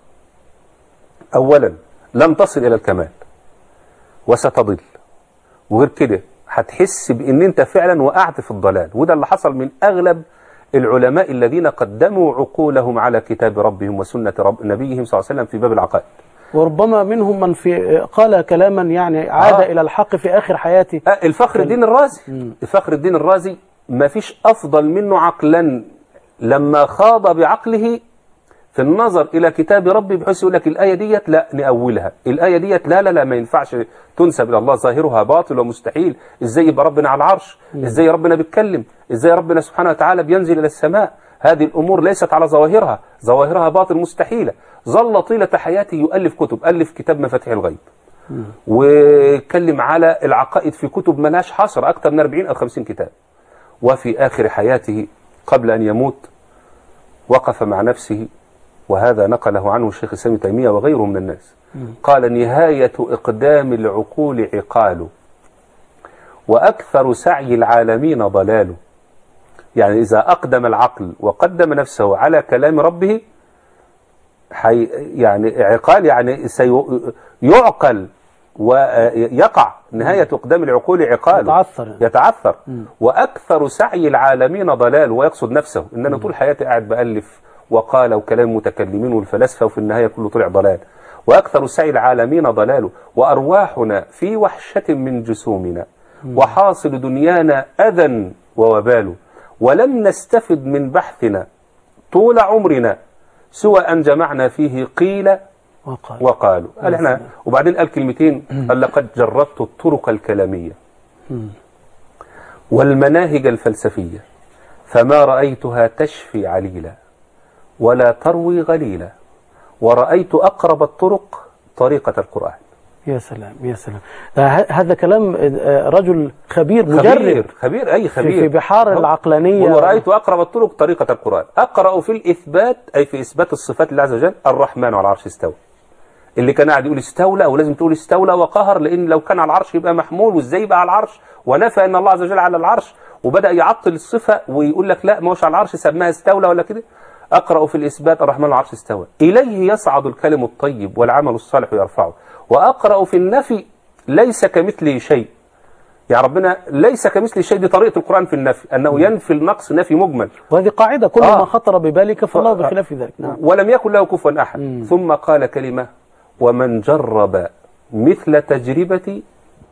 أولا لن تصل إلى الكمال وستضل، وغير كده هتحس بأن أنت فعلا وقعت في الضلال. وده اللي حصل من أغلب العلماء الذين قدموا عقولهم على كتاب ربهم وسنة رب نبيهم صلى الله عليه وسلم في باب العقائد. وربما منهم من في قال كلاما يعني عاد آه. إلى الحق في آخر حياته. آه الفخر الدين الرازي الفخر الدين الرازي ما فيش أفضل منه عقلا لما خاض بعقله في النظر إلى كتاب ربي، بحيث يقول لك الآية ديت لا نأولها، الآية ديت لا لا لا ما ينفعش تنسب إلى الله، ظاهرها باطل ومستحيل. إزاي يبقى ربنا على العرش؟ إزاي ربنا بيتكلم؟ إزاي ربنا سبحانه وتعالى بينزل إلى السماء؟ هذه الأمور ليست على ظواهرها، ظواهرها باطل مستحيلة. ظل طيلة حياته يؤلف كتب، ألف كتاب مفاتيح الغيب، ويتكلم على العقائد في كتب ملاش حصر، أكثر من أربعين أو خمسين كتاب. وفي آخر حياته قبل أن يموت وقف مع نفسه، وهذا نقله عنه الشيخ الإسلام ابن تيمية وغيره من الناس. قال: نهاية إقدام العقول عقال، وأكثر سعي العالمين ضلال. يعني إذا أقدم العقل وقدم نفسه على كلام ربه، حي يعني عقال، يعني سيعقل ويقع نهاية إقدام العقول عقاله، يتعثر يتعثر. وأكثر سعي العالمين ضلال، ويقصد نفسه إن أنا طول حياتي قاعد بألف وقال وكلام المتكلمين والفلاسفة، وفي النهاية كله طلع ضلال. وأكثر سعي العالمين ضلال، وأرواحنا في وحشة من جسومنا، وحاصل دنيانا أذى ووبال، ولم نستفد من بحثنا طول عمرنا سوى أن جمعنا فيه قيل وقال. وقالوا. قال احنا وبعدين قال كلمتين، قال لقد جربت الطرق الكلامية والمناهج الفلسفية فما رأيتها تشفي عليلا ولا تروي غليلا، ورأيت أقرب الطرق طريقة القرآن. يا سلام يا سلام. هذا كلام رجل خبير مجرب، خبير, خبير أي خبير في بحار العقلانية. ورأيت أقرب الطرق طريقة القرآن. أقرأ في الإثبات أي في إثبات الصفات لله عز وجل، الرحمن على العرش استوى. اللي كان قاعد يقول استولى أو لازم تقول استولى وقهر، لأن لو كان على العرش يبقى محمول، وإزاي يبقى على العرش، ونفى أن الله عز وجل على العرش، وبدأ يعطل الصفة ويقول لك لا ما هوش على العرش، سماها استولى ولا كده. أقرأ في الإثبات الرحمن على العرش استوى، إليه يصعد الكلم الطيب والعمل الصالح يرفعه. وأقرأ في النفي ليس كمثله شيء، يعني ربنا ليس كمثله شيء، دي طريقة القرآن في النفي، أنه ينفي النقص نفي مجمل، وهذه قاعدة كل آه. ما خطر ببالك فالله بخلاف ذلك. نعم. ولم يكن له كفوا أحد. مم. ثم قال كلمة، ومن جرب مثل تجربتي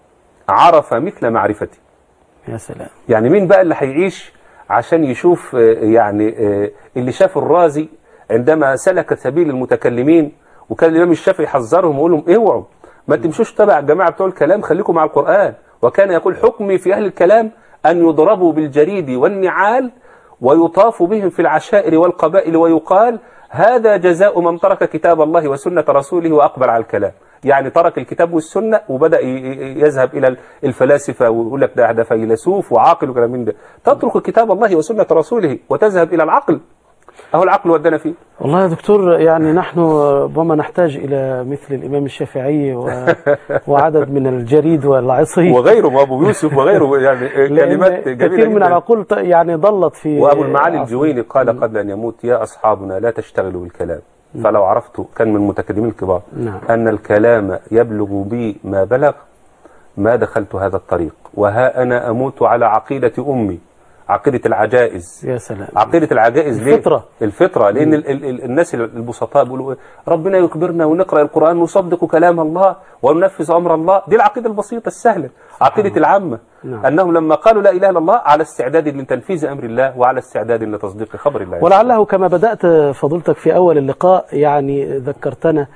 عرف مثل معرفتي. يا سلام. يعني مين بقى اللي هيعيش عشان يشوف يعني اللي شاف الرازي عندما سلك سبيل المتكلمين، وكان الإمام الشافعي يحذرهم ويقول لهم اوعوا ما تمشوش تبع الجماعة بتوع الكلام، خليكم مع القرآن. وكان يقول حكمي في أهل الكلام أن يضربوا بالجريد والنعال ويطاف بهم في العشائر والقبائل، ويقال هذا جزاء من ترك كتاب الله وسنة رسوله وأقبل على الكلام. يعني ترك الكتاب والسنة وبدأ يذهب إلى الفلاسفة ويقول لك ده ده فيلسوف وعاقل وكلام من ده. تترك كتاب الله وسنة رسوله وتذهب إلى العقل، أهو العقل ودنا فيه. والله يا دكتور يعني نحن ربما نحتاج إلى مثل الإمام الشافعي و... وعدد من الجريد والعصي وغيره، وأبو يوسف وغيره، يعني كلمات جميلة كثير من العقول يعني ضلت في. وأبو المعالي الجويني قال قبل أن يموت يا أصحابنا لا تشتغلوا بالكلام، فلو عرفت، كان من المتكلمين الكبار، نعم. أن الكلام يبلغ بي ما بلغ ما دخلت هذا الطريق، وها أنا أموت على عقيدة أمي، عقيدة العجائز. يا سلام. عقيدة العجائز ليه؟ الفطرة. الفطرة، لأن ال ال الناس البسطاء بيقولوا ربنا يخبرنا ونقرأ القرآن ونصدق كلام الله وننفذ أمر الله، دي العقيدة البسيطة السهلة، عقيدة العامة. نعم. أنهم لما قالوا لا إله إلا الله على استعداد لتنفيذ أمر الله وعلى استعداد لتصديق خبر الله. ولعله كما بدأت فضلتك في أول اللقاء يعني ذكرتنا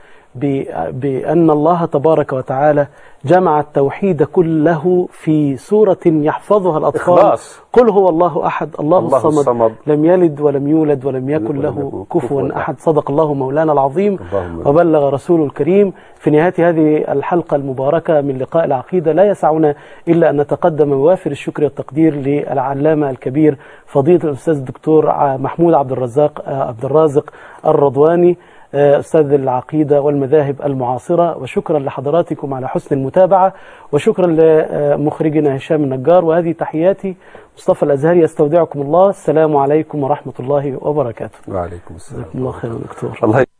بأن الله تبارك وتعالى جمع التوحيد كله في سورة يحفظها الأطفال. إخلاص. قل هو الله أحد الله, الله الصمد, الصمد لم يلد ولم يولد ولم يكن له كفوا أحد. صدق الله مولانا العظيم وبلغ رسوله الكريم. في نهاية هذه الحلقة المباركة من لقاء العقيدة لا يسعنا إلا أن نتقدم بوافر الشكر والتقدير للعلامة الكبير فضيلة الأستاذ الدكتور محمود عبد الرزاق عبد الرازق الرضواني، أستاذ العقيدة والمذاهب المعاصرة. وشكرا لحضراتكم على حسن المتابعة، وشكرا لمخرجنا هشام النجار. وهذه تحياتي مصطفى الأزهري، يستودعكم الله. السلام عليكم ورحمة الله وبركاته. وعليكم السلام. جزاكم الله خيرا دكتور. الله